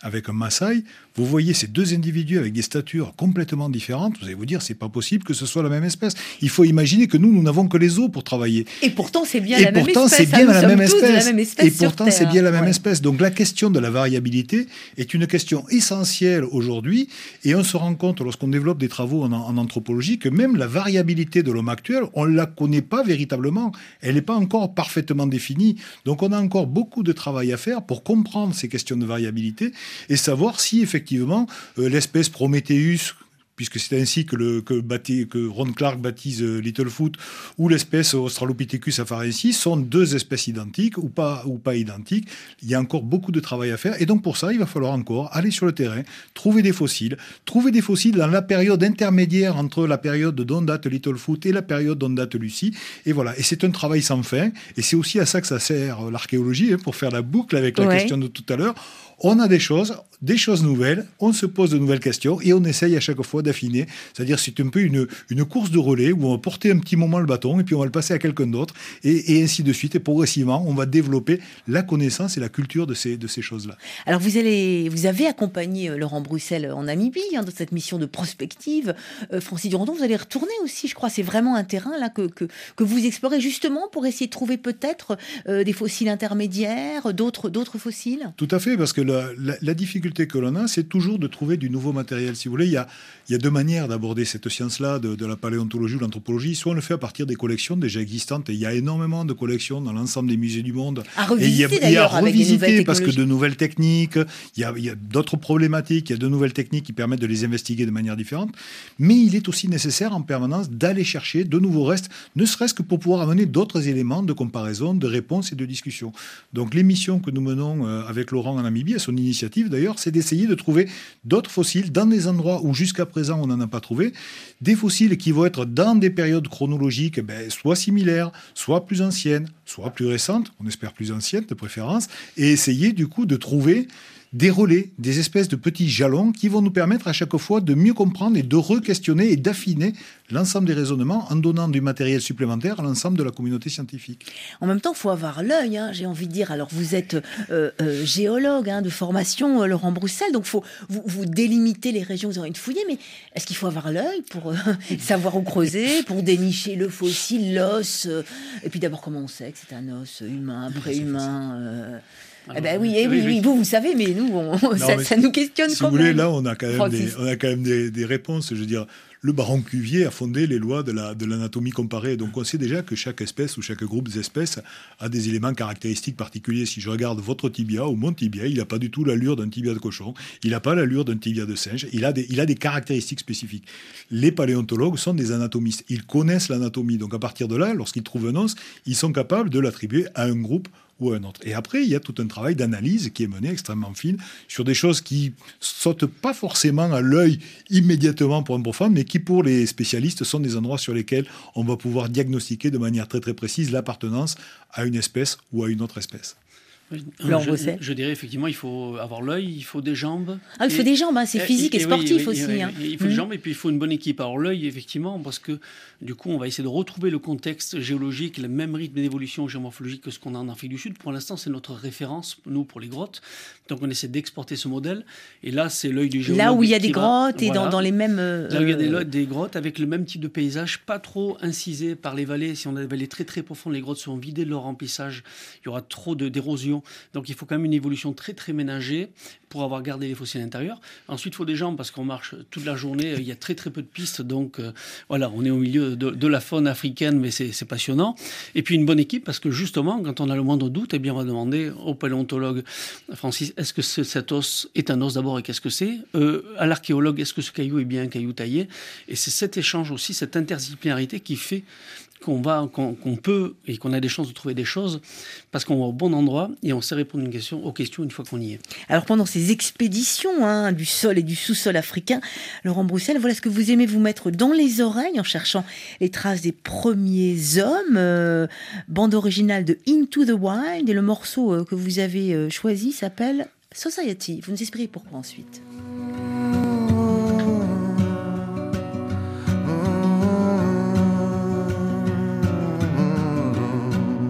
avec un Maasai, vous voyez ces deux individus avec des statures complètement différentes, vous allez vous dire, c'est pas possible que ce soit la même espèce. Il faut imaginer que nous, nous n'avons que les os pour travailler. Et pourtant, c'est bien Et la même pourtant, espèce. c'est bien hein, la nous même sommes tous de la espèce. même espèce Et sur pourtant, Terre. c'est bien la même Ouais. espèce. Donc, la question de la variabilité est une question essentielle aujourd'hui. Et on se rend compte, lorsqu'on développe des travaux en, en anthropologie, que même la variabilité de l'homme actuel, on ne la connaît pas véritablement. Elle n'est pas encore parfaitement définie. Donc, on a encore beaucoup de travail à faire pour comprendre ces questions de variabilité et savoir si, effectivement, euh, l'espèce Prometheus, puisque c'est ainsi que, le, que, bapti, que Ron Clark baptise euh, Littlefoot, ou l'espèce Australopithecus afarensis, sont deux espèces identiques ou pas, ou pas identiques. Il y a encore beaucoup de travail à faire. Et donc, pour ça, il va falloir encore aller sur le terrain, trouver des fossiles, trouver des fossiles dans la période intermédiaire entre la période dont date Littlefoot et la période dont date Lucie. Et voilà. Et c'est un travail sans fin. Et c'est aussi à ça que ça sert l'archéologie, hein, pour faire la boucle avec la Ouais. question de tout à l'heure. On a des choses, des choses nouvelles, on se pose de nouvelles questions et on essaye à chaque fois d'affiner. C'est-à-dire c'est un peu une, une course de relais où on va porter un petit moment le bâton et puis on va le passer à quelqu'un d'autre et, et ainsi de suite. Et progressivement, on va développer la connaissance et la culture de ces, de ces choses-là. Alors, vous, allez, vous avez accompagné euh, Laurent Bruxelles en Namibie, hein, dans cette mission de prospective. Euh, Francis Durandon, vous allez retourner aussi, je crois. C'est vraiment un terrain là que, que, que vous explorez justement pour essayer de trouver peut-être euh, des fossiles intermédiaires, d'autres, d'autres fossiles. Tout à fait, parce que la, la, la difficulté que l'on a, c'est toujours de trouver du nouveau matériel. Si vous voulez, il y a, il y a deux manières d'aborder cette science-là, de, de la paléontologie ou de l'anthropologie. Soit on le fait à partir des collections déjà existantes, et il y a énormément de collections dans l'ensemble des musées du monde. À Et il y a, revisiter il y a à d'ailleurs avec des revisiter nouvelles parce que technologies. de nouvelles techniques, il y a, il y a d'autres problématiques, il y a de nouvelles techniques qui permettent de les investiguer de manière différente. Mais il est aussi nécessaire en permanence d'aller chercher de nouveaux restes, ne serait-ce que pour pouvoir amener d'autres éléments de comparaison, de réponse et de discussion. Donc l'émission que nous menons euh, avec Laurent en Namibie, à son initiative d'ailleurs, c'est d'essayer de trouver d'autres fossiles dans des endroits où jusqu'à présent on n'en a pas trouvé, des fossiles qui vont être dans des périodes chronologiques ben, soit similaires, soit plus anciennes, soit plus récentes, on espère plus anciennes de préférence, et essayer du coup de trouver des relais, des espèces de petits jalons qui vont nous permettre à chaque fois de mieux comprendre et de re-questionner et d'affiner l'ensemble des raisonnements en donnant du matériel supplémentaire à l'ensemble de la communauté scientifique. En même temps, il faut avoir l'œil, hein, j'ai envie de dire. Alors, vous êtes euh, euh, géologue hein, de formation, euh, Laurent Bruxelles, donc faut, vous, vous délimitez les régions que vous avez envie de fouiller, mais est-ce qu'il faut avoir l'œil pour euh, savoir où creuser, pour dénicher le fossile, l'os euh, et puis d'abord, comment on sait que c'est un os humain, préhumain euh, Alors, eh ben oui, eh oui, oui, oui, oui. vous, vous savez, mais nous, on, Non, ça, mais ça nous questionne Si quand vous voulez, même. là, on a quand même, des, Francis. on a quand même des, des réponses. Je veux dire, le baron Cuvier a fondé les lois de, la, de l'anatomie comparée. Donc, on sait déjà que chaque espèce ou chaque groupe d'espèces a des éléments caractéristiques particuliers. Si je regarde votre tibia ou mon tibia, il n'a pas du tout l'allure d'un tibia de cochon. Il n'a pas l'allure d'un tibia de singe. Il a, des, il a des caractéristiques spécifiques. Les paléontologues sont des anatomistes. Ils connaissent l'anatomie. Donc, à partir de là, lorsqu'ils trouvent un os, ils sont capables de l'attribuer à un groupe ou un autre. Et après, il y a tout un travail d'analyse qui est mené extrêmement fine sur des choses qui sautent pas forcément à l'œil immédiatement pour un profane, mais qui pour les spécialistes sont des endroits sur lesquels on va pouvoir diagnostiquer de manière très très précise l'appartenance à une espèce ou à une autre espèce. Oui, Laurent je, Bruxelles. je dirais effectivement, il faut avoir l'œil, il faut des jambes. Ah, il faut Et- des jambes, hein, c'est et- physique et, oui, sportif oui, aussi. oui, hein. Il faut des Mhm. jambes et puis il faut une bonne équipe. Alors l'œil, effectivement, parce que du coup, on va essayer de retrouver le contexte géologique, le même rythme d'évolution géomorphologique que ce qu'on a en Afrique du Sud. Pour l'instant, c'est notre référence, nous, pour les grottes. Donc on essaie d'exporter ce modèle. Et là, c'est l'œil du géologue. Là où il y a qui des va- grottes et dans, voilà. dans les mêmes. euh, Là où il y a des, lo- des grottes avec le même type de paysage, pas trop incisé par les vallées. Si on a des vallées très très profondes, les grottes seront vidées de leur remplissage. Il y aura trop de, d'érosion. Donc il faut quand même une évolution très très ménagée pour avoir gardé les fossiles à l'intérieur. Ensuite, il faut des jambes parce qu'on marche toute la journée. Il y a très très peu de pistes. Donc euh, voilà, on est au milieu de, de la faune africaine, mais c'est, c'est passionnant. Et puis une bonne équipe parce que justement, quand on a le moindre doute, eh bien, on va demander au paléontologue Francis, est-ce que ce- cet os est un os d'abord et qu'est-ce que c'est euh, À l'archéologue, est-ce que ce caillou est bien un caillou taillé Et c'est cet échange aussi, cette interdisciplinarité qui fait qu'on va, qu'on, qu'on peut et qu'on a des chances de trouver des choses parce qu'on va au bon endroit et on sait répondre une question, aux questions une fois qu'on y est. Alors pendant ces expéditions hein, du sol et du sous-sol africain, Laurent Bruxelles, voilà ce que vous aimez vous mettre dans les oreilles en cherchant les traces des premiers hommes. Euh, bande originale de Into the Wild et le morceau euh, que vous avez euh, choisi s'appelle Society. Vous nous expliquez pourquoi ensuite.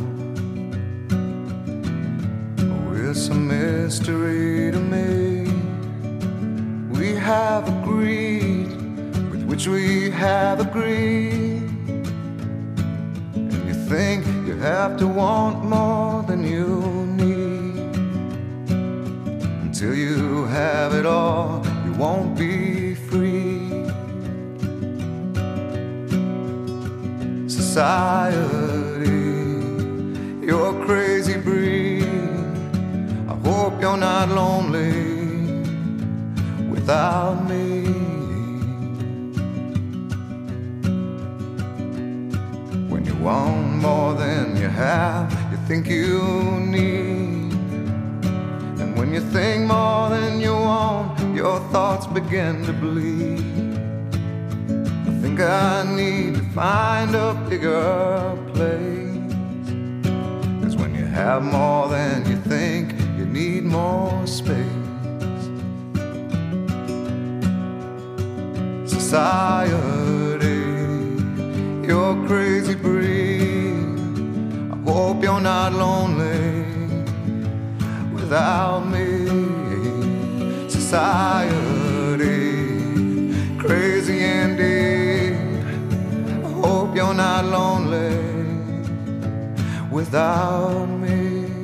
It's a mystery to me have agreed, with which we have agreed. And you think you have to want more than you need. Until you have it all, you won't be free. Society, you're a crazy breed. I hope you're not lonely without me. When you want more than you have, you think you need. And when you think more than you want, your thoughts begin to bleed. I think I need to find a bigger place. 'Cause when you have more than you think, you need more space. Society, you're a crazy breed. I hope you're not lonely without me. Society, crazy indeed. I hope you're not lonely without me.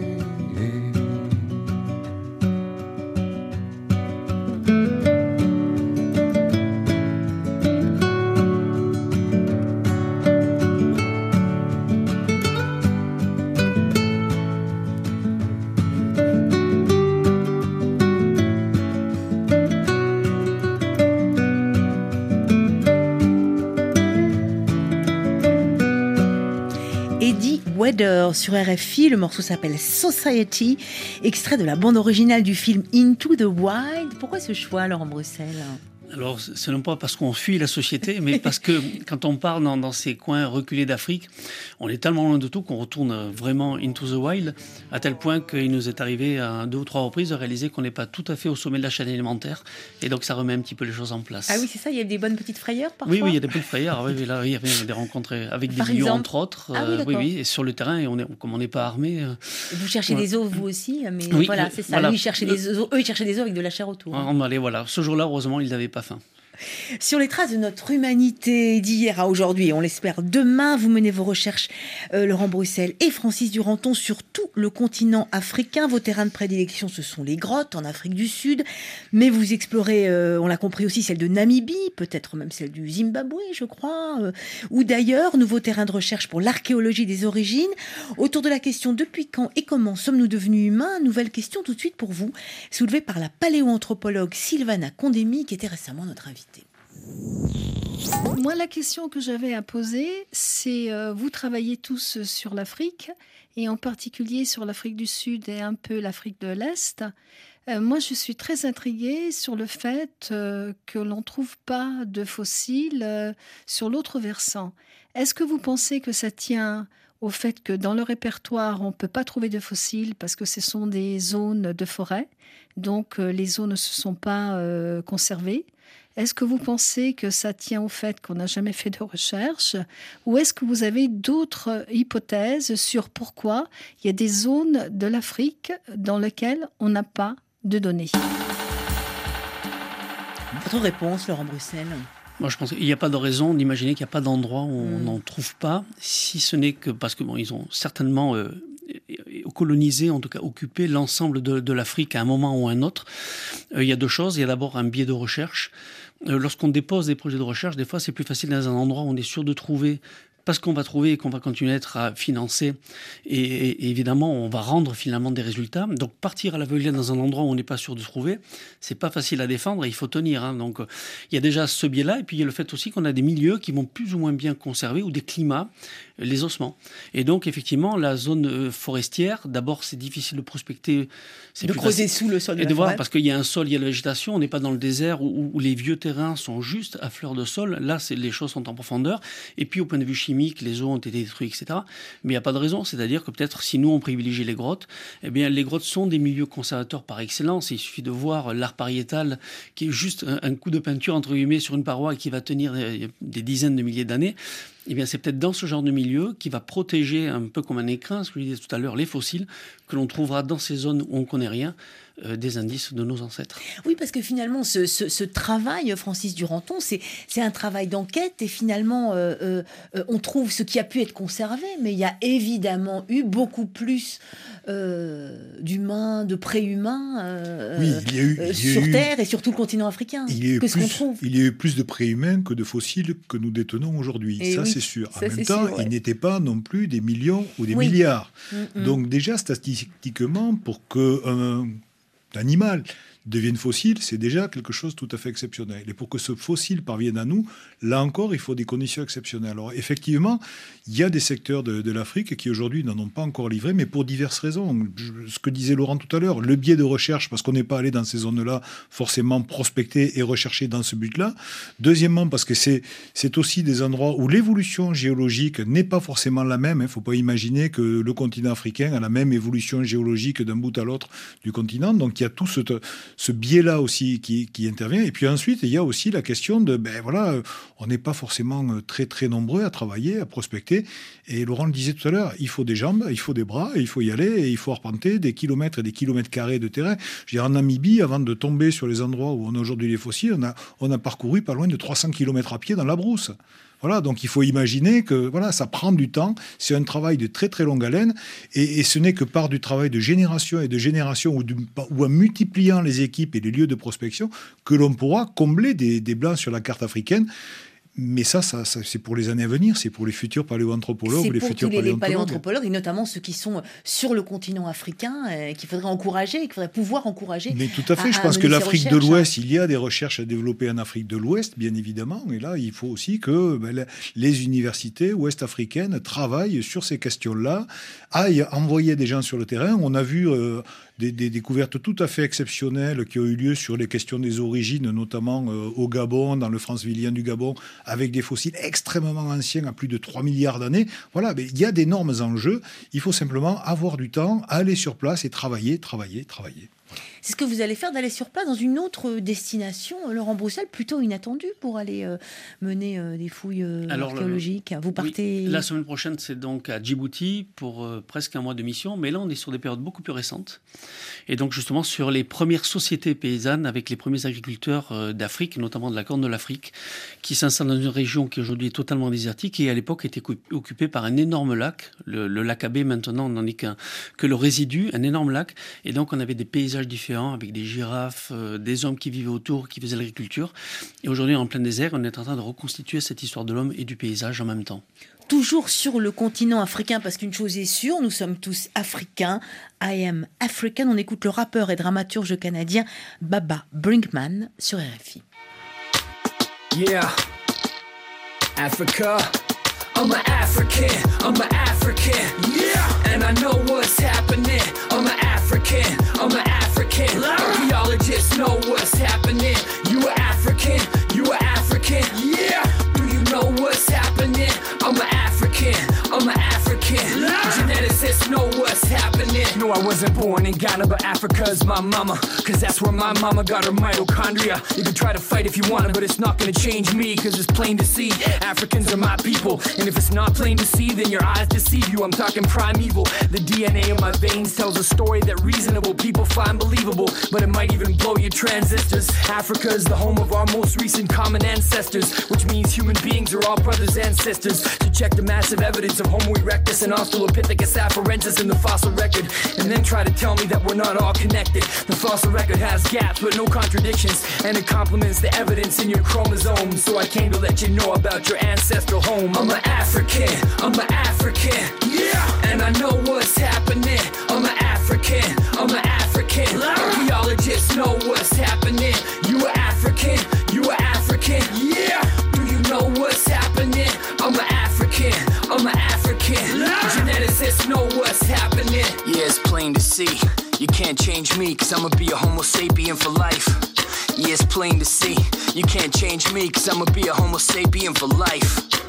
Weather sur R F I, le morceau s'appelle Society, extrait de la bande originale du film Into the Wild. Pourquoi ce choix, Laurent Bruxelles ? Alors, ce n'est pas parce qu'on fuit la société, mais parce que quand on part dans, dans ces coins reculés d'Afrique, on est tellement loin de tout qu'on retourne vraiment into the wild, à tel point qu'il nous est arrivé à deux ou trois reprises de réaliser qu'on n'est pas tout à fait au sommet de la chaîne alimentaire, et donc ça remet un petit peu les choses en place. Ah oui, c'est ça, il y a des bonnes petites frayeurs parfois ? Oui, oui, il y a des petites frayeurs. Oui, là, il y avait des rencontres avec des Par lions, exemple. entre autres. Ah oui, euh, oui, d'accord. oui, et sur le terrain, et on est, comme on n'est pas armé... Euh, vous cherchez voilà. des os, vous aussi, mais oui, voilà, c'est ça. Voilà. Lui, il cherchait des os, eux, ils cherchaient des os avec de la chair autour. On allait, voilà. Ce jour-là, heureusement, ils n'avaient pas faim. Sur les traces de notre humanité d'hier à aujourd'hui, on l'espère demain, vous menez vos recherches, euh, Laurent Bruxelles et Francis Duranton, sur tout le continent africain. Vos terrains de prédilection, ce sont les grottes en Afrique du Sud, mais vous explorez, euh, on l'a compris aussi, celle de Namibie, peut-être même celle du Zimbabwe, je crois, euh, ou d'ailleurs, nouveau terrain de recherche pour l'archéologie des origines. Autour de la question depuis quand et comment sommes-nous devenus humains, nouvelle question tout de suite pour vous, soulevée par la paléoanthropologue Sylvana Condemi, qui était récemment notre invitée. Moi, la question que j'avais à poser, c'est euh, vous travaillez tous sur l'Afrique, et en particulier sur l'Afrique du Sud et un peu l'Afrique de l'Est. Euh, moi, je suis très intriguée sur le fait euh, que l'on ne trouve pas de fossiles euh, sur l'autre versant. Est-ce que vous pensez que ça tient au fait que dans le répertoire, on ne peut pas trouver de fossiles parce que ce sont des zones de forêt, donc euh, les eaux ne se sont pas euh, conservées? Est-ce que vous pensez que ça tient au fait qu'on n'a jamais fait de recherche, ou est-ce que vous avez d'autres hypothèses sur pourquoi il y a des zones de l'Afrique dans lesquelles on n'a pas de données? Votre réponse, Laurent Bruxelles? Moi, je pense qu'il n'y a pas de raison d'imaginer qu'il n'y a pas d'endroit où on n'en trouve pas, si ce n'est que parce que bon, ils ont certainement euh, colonisé, en tout cas occupé l'ensemble de, de l'Afrique à un moment ou à un autre. Euh, il y a deux choses. Il y a d'abord un biais de recherche. Euh, lorsqu'on dépose des projets de recherche, des fois, c'est plus facile dans un endroit où on est sûr de trouver, parce qu'on va trouver et qu'on va continuer à être financé. Et, et, et évidemment, on va rendre finalement des résultats. Donc, partir à l'aveuglette dans un endroit où on n'est pas sûr de trouver, c'est pas facile à défendre et il faut tenir. Hein. Donc, il y a déjà ce biais-là. Et puis, il y a le fait aussi qu'on a des milieux qui vont plus ou moins bien conserver, ou des climats, les ossements. Et donc, effectivement, la zone forestière, d'abord, c'est difficile de prospecter. C'est de plus creuser facile. sous le sol de et la de voir, forêt. parce qu'il y a un sol, il y a la végétation. On n'est pas dans le désert où, où les vieux terrains sont juste à fleur de sol. Là, c'est, les choses sont en profondeur. Et puis, au point de vue chimique, les eaux ont été détruites, et cetera. Mais il n'y a pas de raison. C'est-à-dire que peut-être, si nous, on privilégie les grottes, eh bien, les grottes sont des milieux conservateurs par excellence. Il suffit de voir l'art pariétal, qui est juste un, un coup de peinture, entre guillemets, sur une paroi et qui va tenir des, des dizaines de milliers d'années. Eh bien, c'est peut-être dans ce genre de milieu qui va protéger un peu comme un écrin, ce que je disais tout à l'heure, les fossiles que l'on trouvera dans ces zones où on ne connaît rien, euh, des indices de nos ancêtres. Oui, parce que finalement, ce, ce, ce travail, Francis Duranton, c'est, c'est un travail d'enquête et finalement, euh, euh, on trouve ce qui a pu être conservé, mais il y a évidemment eu beaucoup plus euh, d'humains, de préhumains euh, oui, il y a eu, euh, il y a sur eu, Terre et sur tout le continent africain il y a eu que plus, ce qu'on trouve. Il y a eu plus de préhumains que de fossiles que nous détenons aujourd'hui. Et ça, oui, c'est sûr. En même temps, sûr, ouais. Ils n'étaient pas non plus des millions ou des oui. milliards. Mm-hmm. Donc déjà, statistiquement, pour qu'un animal devienne fossile, c'est déjà quelque chose de tout à fait exceptionnel. Et pour que ce fossile parvienne à nous, là encore, il faut des conditions exceptionnelles. Alors effectivement, il y a des secteurs de, de l'Afrique qui aujourd'hui n'en ont pas encore livré, mais pour diverses raisons. Je, ce que disait Laurent tout à l'heure, le biais de recherche, parce qu'on n'est pas allé dans ces zones-là forcément prospecter et rechercher dans ce but-là. Deuxièmement, parce que c'est, c'est aussi des endroits où l'évolution géologique n'est pas forcément la même. Il ne faut pas imaginer que le continent africain a la même évolution géologique d'un bout à l'autre du continent. Donc il y a tout ce... ce biais-là aussi qui, qui intervient. Et puis ensuite, il y a aussi la question de, ben voilà, on n'est pas forcément très, très nombreux à travailler, à prospecter. Et Laurent le disait tout à l'heure, il faut des jambes, il faut des bras, et il faut y aller, et il faut arpenter des kilomètres et des kilomètres carrés de terrain. Je veux dire, en Namibie, avant de tomber sur les endroits où on a aujourd'hui les fossiles, on a, on a parcouru pas loin de trois cents kilomètres à pied dans la brousse. Voilà, donc il faut imaginer que voilà, ça prend du temps, c'est un travail de très très longue haleine, et, et ce n'est que par du travail de génération et de génération, ou, du, ou en multipliant les équipes et les lieux de prospection, que l'on pourra combler des, des blancs sur la carte africaine. Mais ça, ça, ça, c'est pour les années à venir, c'est pour les futurs paléoanthropologues ou les futurs paléontologues. paléontologues. Les paléanthropologues, et notamment ceux qui sont sur le continent africain, euh, qu'il faudrait encourager, qu'il faudrait pouvoir encourager. Mais tout à fait, à, je pense que l'Afrique de l'Ouest, il y a des recherches à développer en Afrique de l'Ouest, bien évidemment, et là, il faut aussi que ben, les universités ouest-africaines travaillent sur ces questions-là, aillent envoyer des gens sur le terrain. On a vu... Euh, Des, des découvertes tout à fait exceptionnelles qui ont eu lieu sur les questions des origines, notamment euh, au Gabon, dans le francevillien du Gabon, avec des fossiles extrêmement anciens, à plus de trois milliards d'années. Voilà, mais il y a d'énormes enjeux. Il faut simplement avoir du temps, aller sur place et travailler, travailler, travailler. C'est ce que vous allez faire, d'aller sur place dans une autre destination, Laurent Broussel, plutôt inattendue pour aller euh, mener euh, des fouilles euh, Alors, archéologiques. Vous partez... Oui, la semaine prochaine, c'est donc à Djibouti pour euh, presque un mois de mission, mais là, on est sur des périodes beaucoup plus récentes. Et donc, justement, sur les premières sociétés paysannes avec les premiers agriculteurs euh, d'Afrique, notamment de la Corne de l'Afrique, qui s'installent dans une région qui aujourd'hui est totalement désertique et à l'époque était occupée par un énorme lac. Le, le lac Abbé, maintenant, on n'en est qu'un, que le résidu, un énorme lac. Et donc, on avait des paysages différents, avec des girafes, euh, des hommes qui vivaient autour, qui faisaient l'agriculture. Et aujourd'hui, en plein désert, on est en train de reconstituer cette histoire de l'homme et du paysage en même temps. Toujours sur le continent africain, parce qu'une chose est sûre, nous sommes tous africains. I am African. On écoute le rappeur et dramaturge canadien Baba Brinkman sur R F I. Yeah, Africa. I'm an African, I'm an African, yeah, and I know what's happening. I'm an African, I'm an African. Archaeologists know what's happening. You an African, you an African, yeah. Do you know what's happening? I'm an African, I'm an African. Geneticists know what's happening. No, I wasn't born in Ghana, but Africa's my mama. Cause that's where my mama got her mitochondria. You can try to fight if you want to, but it's not gonna change me. Cause it's plain to see, Africans are my people. And if it's not plain to see, then your eyes deceive you. I'm talking primeval. The D N A of my veins tells a story that reasonable people find believable. But it might even blow your transistors. Africa is the home of our most recent common ancestors, which means human beings are all brothers and sisters. To check the massive evidence of Homo erectus and Australopithecus afarensis in the fossil record, and then try to tell me that we're not all connected. The fossil record has gaps but no contradictions, and it complements the evidence in your chromosomes. So I came to let you know about your ancestral home. I'm an African, I'm an African, yeah, and I know what's happening. I'm an African, I'm an African. Archaeologists know what's happening. You an African, you an African, yeah. Do you know what's happening? I'm an African, I'm an African. Geneticists know what's happening. Yeah, it's plain to see. You can't change me, cause I'ma be a Homo sapien for life. Yeah, it's plain to see. You can't change me, cause I'ma be a Homo sapien for life.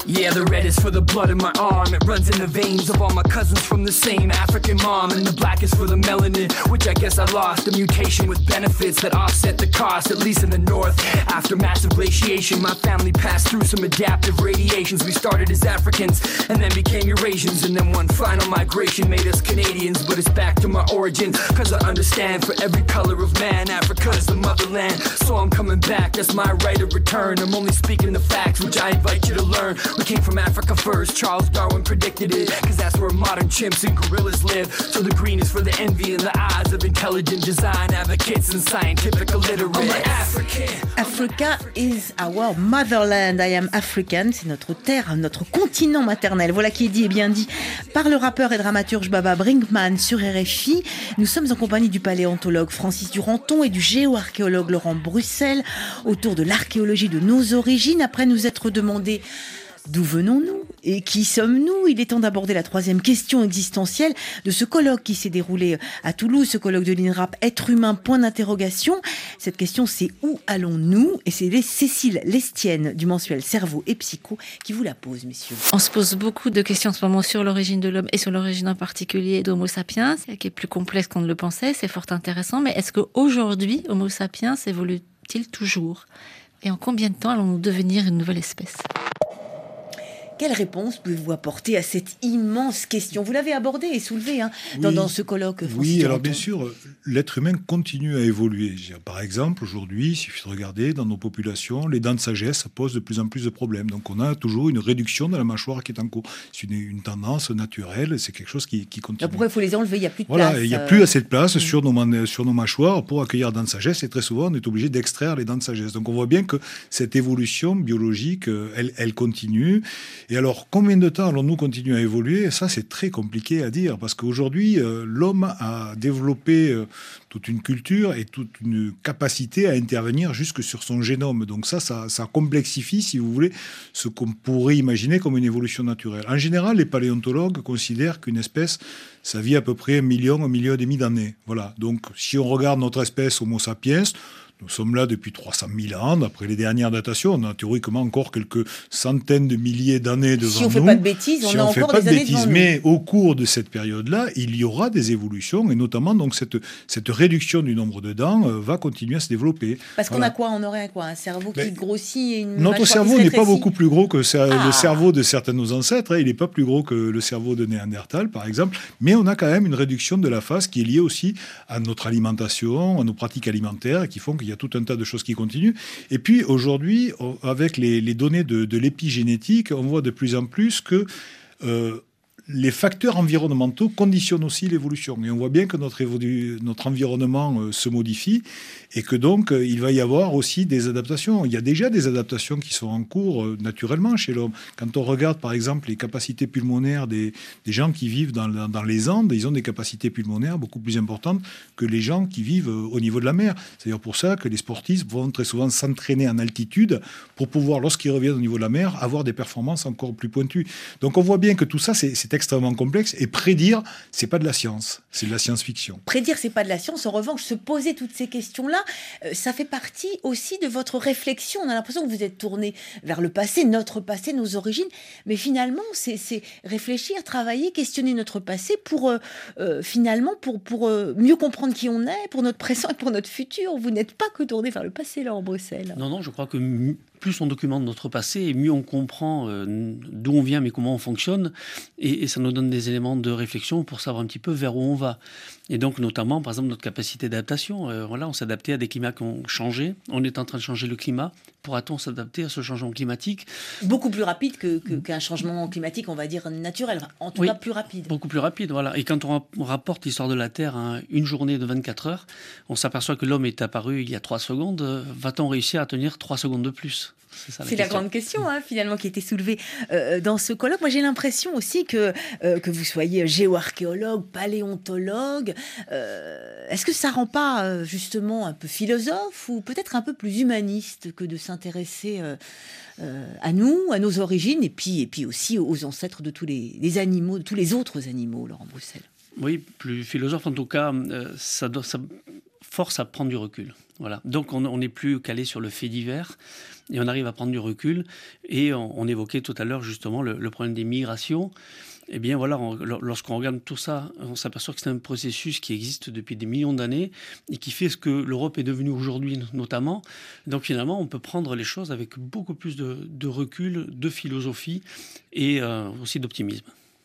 Yeah, the red is for the blood in my arm. It runs in the veins of all my cousins from the same African mom. And the black is for the melanin, which I guess I lost. A mutation with benefits that offset the cost, at least in the north. After massive glaciation, my family passed through some adaptive radiations. We started as Africans and then became Eurasians. And then one final migration made us Canadians. But it's back to my origin, cause I understand for every color of man, Africa's the motherland. So I'm coming back, that's my right of return. I'm only speaking the facts, which I invite you to learn. We came from Africa first, Charles Darwin predicted it, cause that's where modern chimps and gorillas live. So the green is for the envy in the eyes of intelligent design advocates and scientific illiterate. I'm an African. Africa is our motherland. I am African, c'est notre terre, notre continent maternel. Voilà qui est dit et bien dit par le rappeur et dramaturge Baba Brinkman sur R F I. Nous sommes en compagnie du paléontologue Francis Duranton et du géoarchéologue Laurent Bruxelles autour de l'archéologie de nos origines. Après nous être demandé d'où venons-nous et qui sommes-nous? Il est temps d'aborder la troisième question existentielle de ce colloque qui s'est déroulé à Toulouse, ce colloque de l'INRAP, être humain, point d'interrogation. Cette question, c'est où allons-nous? Et c'est Cécile Lestienne du mensuel Cerveau et Psycho qui vous la pose, messieurs. On se pose beaucoup de questions en ce moment sur l'origine de l'homme et sur l'origine en particulier d'Homo sapiens, qui est plus complexe qu'on ne le pensait, c'est fort intéressant. Mais est-ce qu'aujourd'hui, Homo sapiens évolue-t-il toujours? Et en combien de temps allons-nous devenir une nouvelle espèce? Quelle réponse pouvez-vous apporter à cette immense question? Vous l'avez abordée et soulevée hein, dans, oui. dans ce colloque. Francis Oui, alors Duranton. bien sûr, l'être humain continue à évoluer. Par exemple, aujourd'hui, il suffit de regarder dans nos populations, les dents de sagesse posent de plus en plus de problèmes. Donc on a toujours une réduction de la mâchoire qui est en cours. C'est une, une tendance naturelle, c'est quelque chose qui, qui continue. Alors pourquoi il faut les enlever? Il n'y a plus de voilà, place. Il n'y a euh... plus assez de place mmh. sur, nos, sur nos mâchoires pour accueillir dents de sagesse. Et très souvent, on est obligé d'extraire les dents de sagesse. Donc on voit bien que cette évolution biologique, elle, elle continue. Et alors, combien de temps allons-nous continuer à évoluer? Ça, c'est très compliqué à dire, parce qu'aujourd'hui, euh, l'homme a développé euh, toute une culture et toute une capacité à intervenir jusque sur son génome. Donc ça, ça, ça complexifie, si vous voulez, ce qu'on pourrait imaginer comme une évolution naturelle. En général, les paléontologues considèrent qu'une espèce, ça vit à peu près un million, un million et demi d'années. Voilà. Donc, si on regarde notre espèce Homo sapiens, nous sommes là depuis trois cent mille ans. D'après les dernières datations, on a théoriquement encore quelques centaines de milliers d'années devant nous. Si on ne fait pas de bêtises, si on a on encore fait pas des de années bêtises, devant nous. Mais au cours de cette période-là, il y aura des évolutions, et notamment donc cette, cette réduction du nombre de dents euh, va continuer à se développer. Parce voilà. qu'on a quoi? On aurait quoi? Un cerveau qui mais grossit et une Notre mâchoire cerveau qui se n'est pas rétrécit. beaucoup plus gros que ça, ah. le cerveau de certains de nos ancêtres. Hein. Il n'est pas plus gros que le cerveau de Néandertal, par exemple. Mais on a quand même une réduction de la face qui est liée aussi à notre alimentation, à nos pratiques alimentaires, qui font qu'il y a tout un tas de choses qui continuent. Et puis aujourd'hui, avec les, les données de, de l'épigénétique, on voit de plus en plus que euh, les facteurs environnementaux conditionnent aussi l'évolution. Et on voit bien que notre, évolu- notre environnement euh, se modifie et que donc euh, il va y avoir aussi des adaptations. Il y a déjà des adaptations qui sont en cours euh, naturellement chez l'homme. Quand on regarde par exemple les capacités pulmonaires des, des gens qui vivent dans, dans, dans les Andes, ils ont des capacités pulmonaires beaucoup plus importantes que les gens qui vivent euh, au niveau de la mer. C'est d'ailleurs pour ça que les sportifs vont très souvent s'entraîner en altitude pour pouvoir, lorsqu'ils reviennent au niveau de la mer, avoir des performances encore plus pointues. Donc on voit bien que tout ça, c'est, c'est extrêmement complexe, et prédire, c'est pas de la science, c'est de la science-fiction. Prédire, c'est pas de la science. En revanche, se poser toutes ces questions-là, euh, ça fait partie aussi de votre réflexion. On a l'impression que vous êtes tourné vers le passé, notre passé, nos origines, mais finalement, c'est, c'est réfléchir, travailler, questionner notre passé pour euh, euh, finalement pour pour euh, mieux comprendre qui on est, pour notre présent et pour notre futur. Vous n'êtes pas que tourné vers le passé, là, en Bruxelles. Non, non, je crois que m- plus on documente notre passé, et mieux on comprend euh, d'où on vient, mais comment on fonctionne, et, et ça nous donne des éléments de réflexion pour savoir un petit peu vers où on va. Et donc, notamment, par exemple, notre capacité d'adaptation. Euh, voilà, on s'est adapté à des climats qui ont changé. On est en train de changer le climat. Pourra-t-on s'adapter à ce changement climatique? Beaucoup plus rapide que, que, qu'un changement climatique, on va dire, naturel. En tout oui, cas, plus rapide. Beaucoup plus rapide, voilà. Et quand on rapporte l'histoire de la Terre à une journée de vingt-quatre heures, on s'aperçoit que l'homme est apparu il y a trois secondes. Va-t-on réussir à tenir trois secondes de plus? C'est, ça, la, c'est la grande question, hein, finalement, qui a été soulevée euh, dans ce colloque. Moi, j'ai l'impression aussi que, euh, que vous soyez géoarchéologue, paléontologue. Euh, est-ce que ça rend pas, euh, justement, un peu philosophe ou peut-être un peu plus humaniste que de s'intéresser euh, euh, à nous, à nos origines, et puis, et puis aussi aux ancêtres de tous les, les animaux, de tous les autres animaux, Laurent Bruxelles? Oui, plus philosophe, en tout cas, euh, ça doit... Ça... force à prendre du recul. Voilà. Donc on n'est plus calé sur le fait divers et on arrive à prendre du recul. Et on, on évoquait tout à l'heure justement le, le problème des migrations. Eh bien voilà, on, lorsqu'on regarde tout ça, on s'aperçoit que c'est un processus qui existe depuis des millions d'années et qui fait ce que l'Europe est devenue aujourd'hui notamment. Donc finalement, on peut prendre les choses avec beaucoup plus de, de recul, de philosophie et euh, aussi d'optimisme.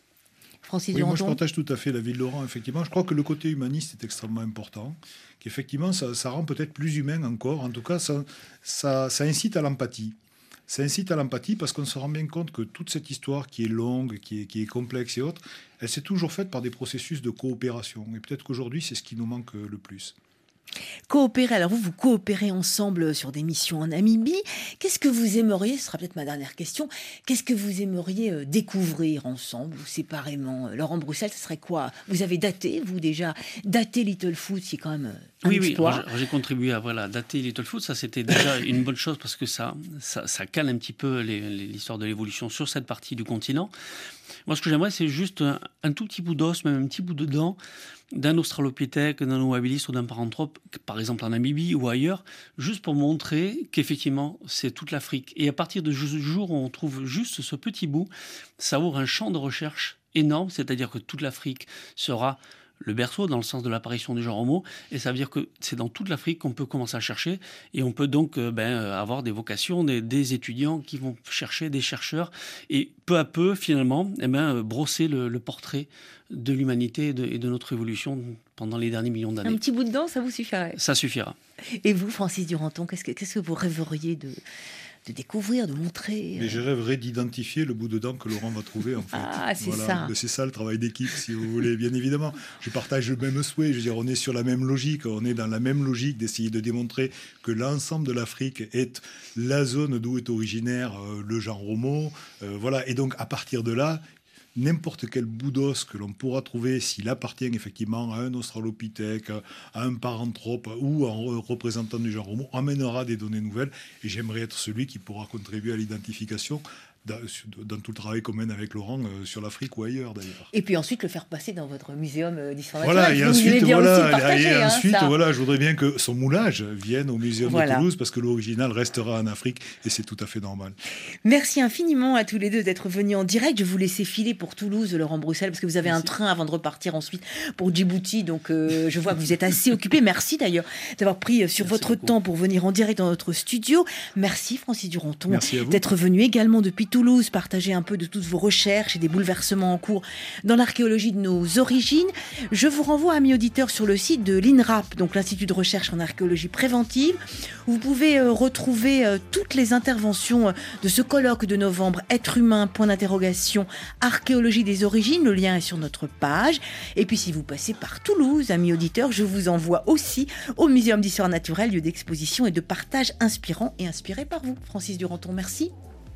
Francis oui, Duranton. Moi, je partage tout à fait l'avis de Laurent. Effectivement, je crois que le côté humaniste est extrêmement important. Qu'effectivement, ça, ça rend peut-être plus humain encore. En tout cas, ça, ça, ça incite à l'empathie. Ça incite à l'empathie parce qu'on se rend bien compte que toute cette histoire qui est longue, qui est, qui est complexe et autres, elle s'est toujours faite par des processus de coopération. Et peut-être qu'aujourd'hui, c'est ce qui nous manque le plus. Coopérer, alors vous, vous coopérez ensemble sur des missions en Namibie. Qu'est-ce que vous aimeriez, ce sera peut-être ma dernière question, qu'est-ce que vous aimeriez découvrir ensemble ou séparément? Laurent Broussel, ce serait quoi? Vous avez daté, vous déjà, daté Littlefoot, c'est quand même un oui, exploit. Oui, oui, j'ai contribué à voilà, dater Littlefoot, ça c'était déjà une bonne chose parce que ça, ça, ça cale un petit peu les, les, l'histoire de l'évolution sur cette partie du continent. Moi, ce que j'aimerais, c'est juste un, un tout petit bout d'os, même un petit bout de dent, d'un australopithèque, d'un homo habilis ou d'un paranthrope, par exemple en Namibie ou ailleurs, juste pour montrer qu'effectivement, c'est toute l'Afrique. Et à partir du jour où on trouve juste ce petit bout, ça ouvre un champ de recherche énorme, c'est-à-dire que toute l'Afrique sera le berceau dans le sens de l'apparition du genre Homo, et ça veut dire que c'est dans toute l'Afrique qu'on peut commencer à chercher, et on peut donc euh, ben, avoir des vocations, des, des étudiants qui vont chercher, des chercheurs, et peu à peu, finalement, eh ben, brosser le, le portrait de l'humanité et de, et de notre évolution pendant les derniers millions d'années. Un petit bout de dent, ça vous suffirait? Ça suffira. Et vous, Francis Duranton, qu'est-ce que, qu'est-ce que vous rêveriez de... de découvrir, de montrer. Mais je rêverais d'identifier le bout de dent que Laurent va trouver, en fait. Ah, c'est voilà. ça. C'est ça le travail d'équipe, si vous voulez, bien évidemment. Je partage le même souhait. Je veux dire, on est sur la même logique. On est dans la même logique d'essayer de démontrer que l'ensemble de l'Afrique est la zone d'où est originaire euh, le genre Homo. Euh, voilà. Et donc, à partir de là, n'importe quel bout d'os que l'on pourra trouver, s'il appartient effectivement à un australopithèque, à un paranthrope ou à un représentant du genre Homo, amènera des données nouvelles. Et j'aimerais être celui qui pourra contribuer à l'identification dans, dans tout le travail qu'on mène avec Laurent euh, sur l'Afrique ou ailleurs d'ailleurs. Et puis ensuite le faire passer dans votre muséum d'histoire voilà, naturelle. Et ensuite, voilà, partager, et hein, ensuite ça. voilà, je voudrais bien que son moulage vienne au muséum voilà. de Toulouse parce que l'original restera en Afrique et c'est tout à fait normal. Merci infiniment à tous les deux d'être venus en direct. Je vais vous laisser filer pour Toulouse, Laurent Broussel, parce que vous avez Merci. un train avant de repartir ensuite pour Djibouti. Donc euh, je vois que vous êtes assez occupé. Merci d'ailleurs d'avoir pris sur Merci votre beaucoup. temps pour venir en direct dans notre studio. Merci Francis Duranton d'être venu également depuis Toulouse partager un peu de toutes vos recherches et des bouleversements en cours dans l'archéologie de nos origines. Je vous renvoie, amis auditeurs, sur le site de l'INRAP, donc l'Institut de recherche en archéologie préventive. Vous pouvez euh, retrouver euh, toutes les interventions euh, de ce colloque de novembre, Être humain, point d'interrogation, archéologie des origines. Le lien est sur notre page. Et puis si vous passez par Toulouse, amis auditeurs, je vous envoie aussi au Muséum d'histoire naturelle, lieu d'exposition et de partage inspirant et inspiré par vous. Francis Duranton, merci.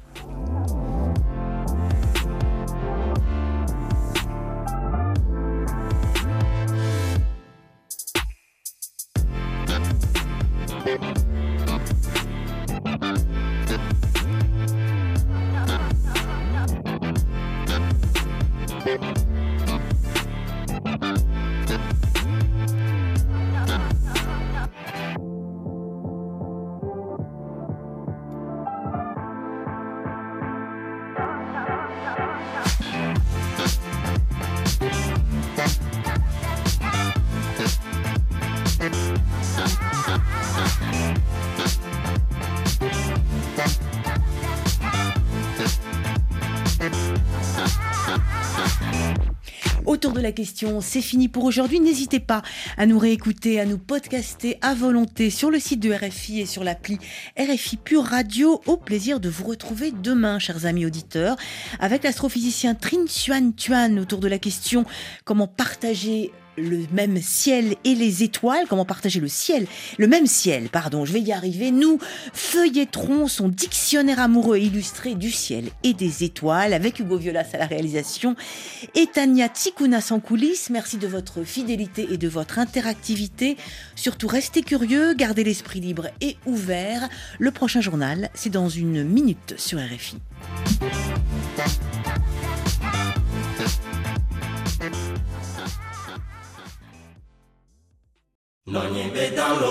Autour de la question, c'est fini pour aujourd'hui. N'hésitez pas à nous réécouter, à nous podcaster à volonté sur le site de R F I et sur l'appli R F I Pure Radio. Au plaisir de vous retrouver demain, chers amis auditeurs, avec l'astrophysicien Trinh Xuan Tuan autour de la question comment partager le même ciel et les étoiles, comment partager le ciel, le même ciel, pardon, je vais y arriver. Nous feuilletterons son dictionnaire amoureux illustré du ciel et des étoiles avec Hugo Violas à la réalisation et Tania Tsikounas en coulisses. Merci de votre fidélité et de votre interactivité. Surtout, restez curieux, gardez l'esprit libre et ouvert. Le prochain journal, c'est dans une minute sur R F I. Nonyimbe dans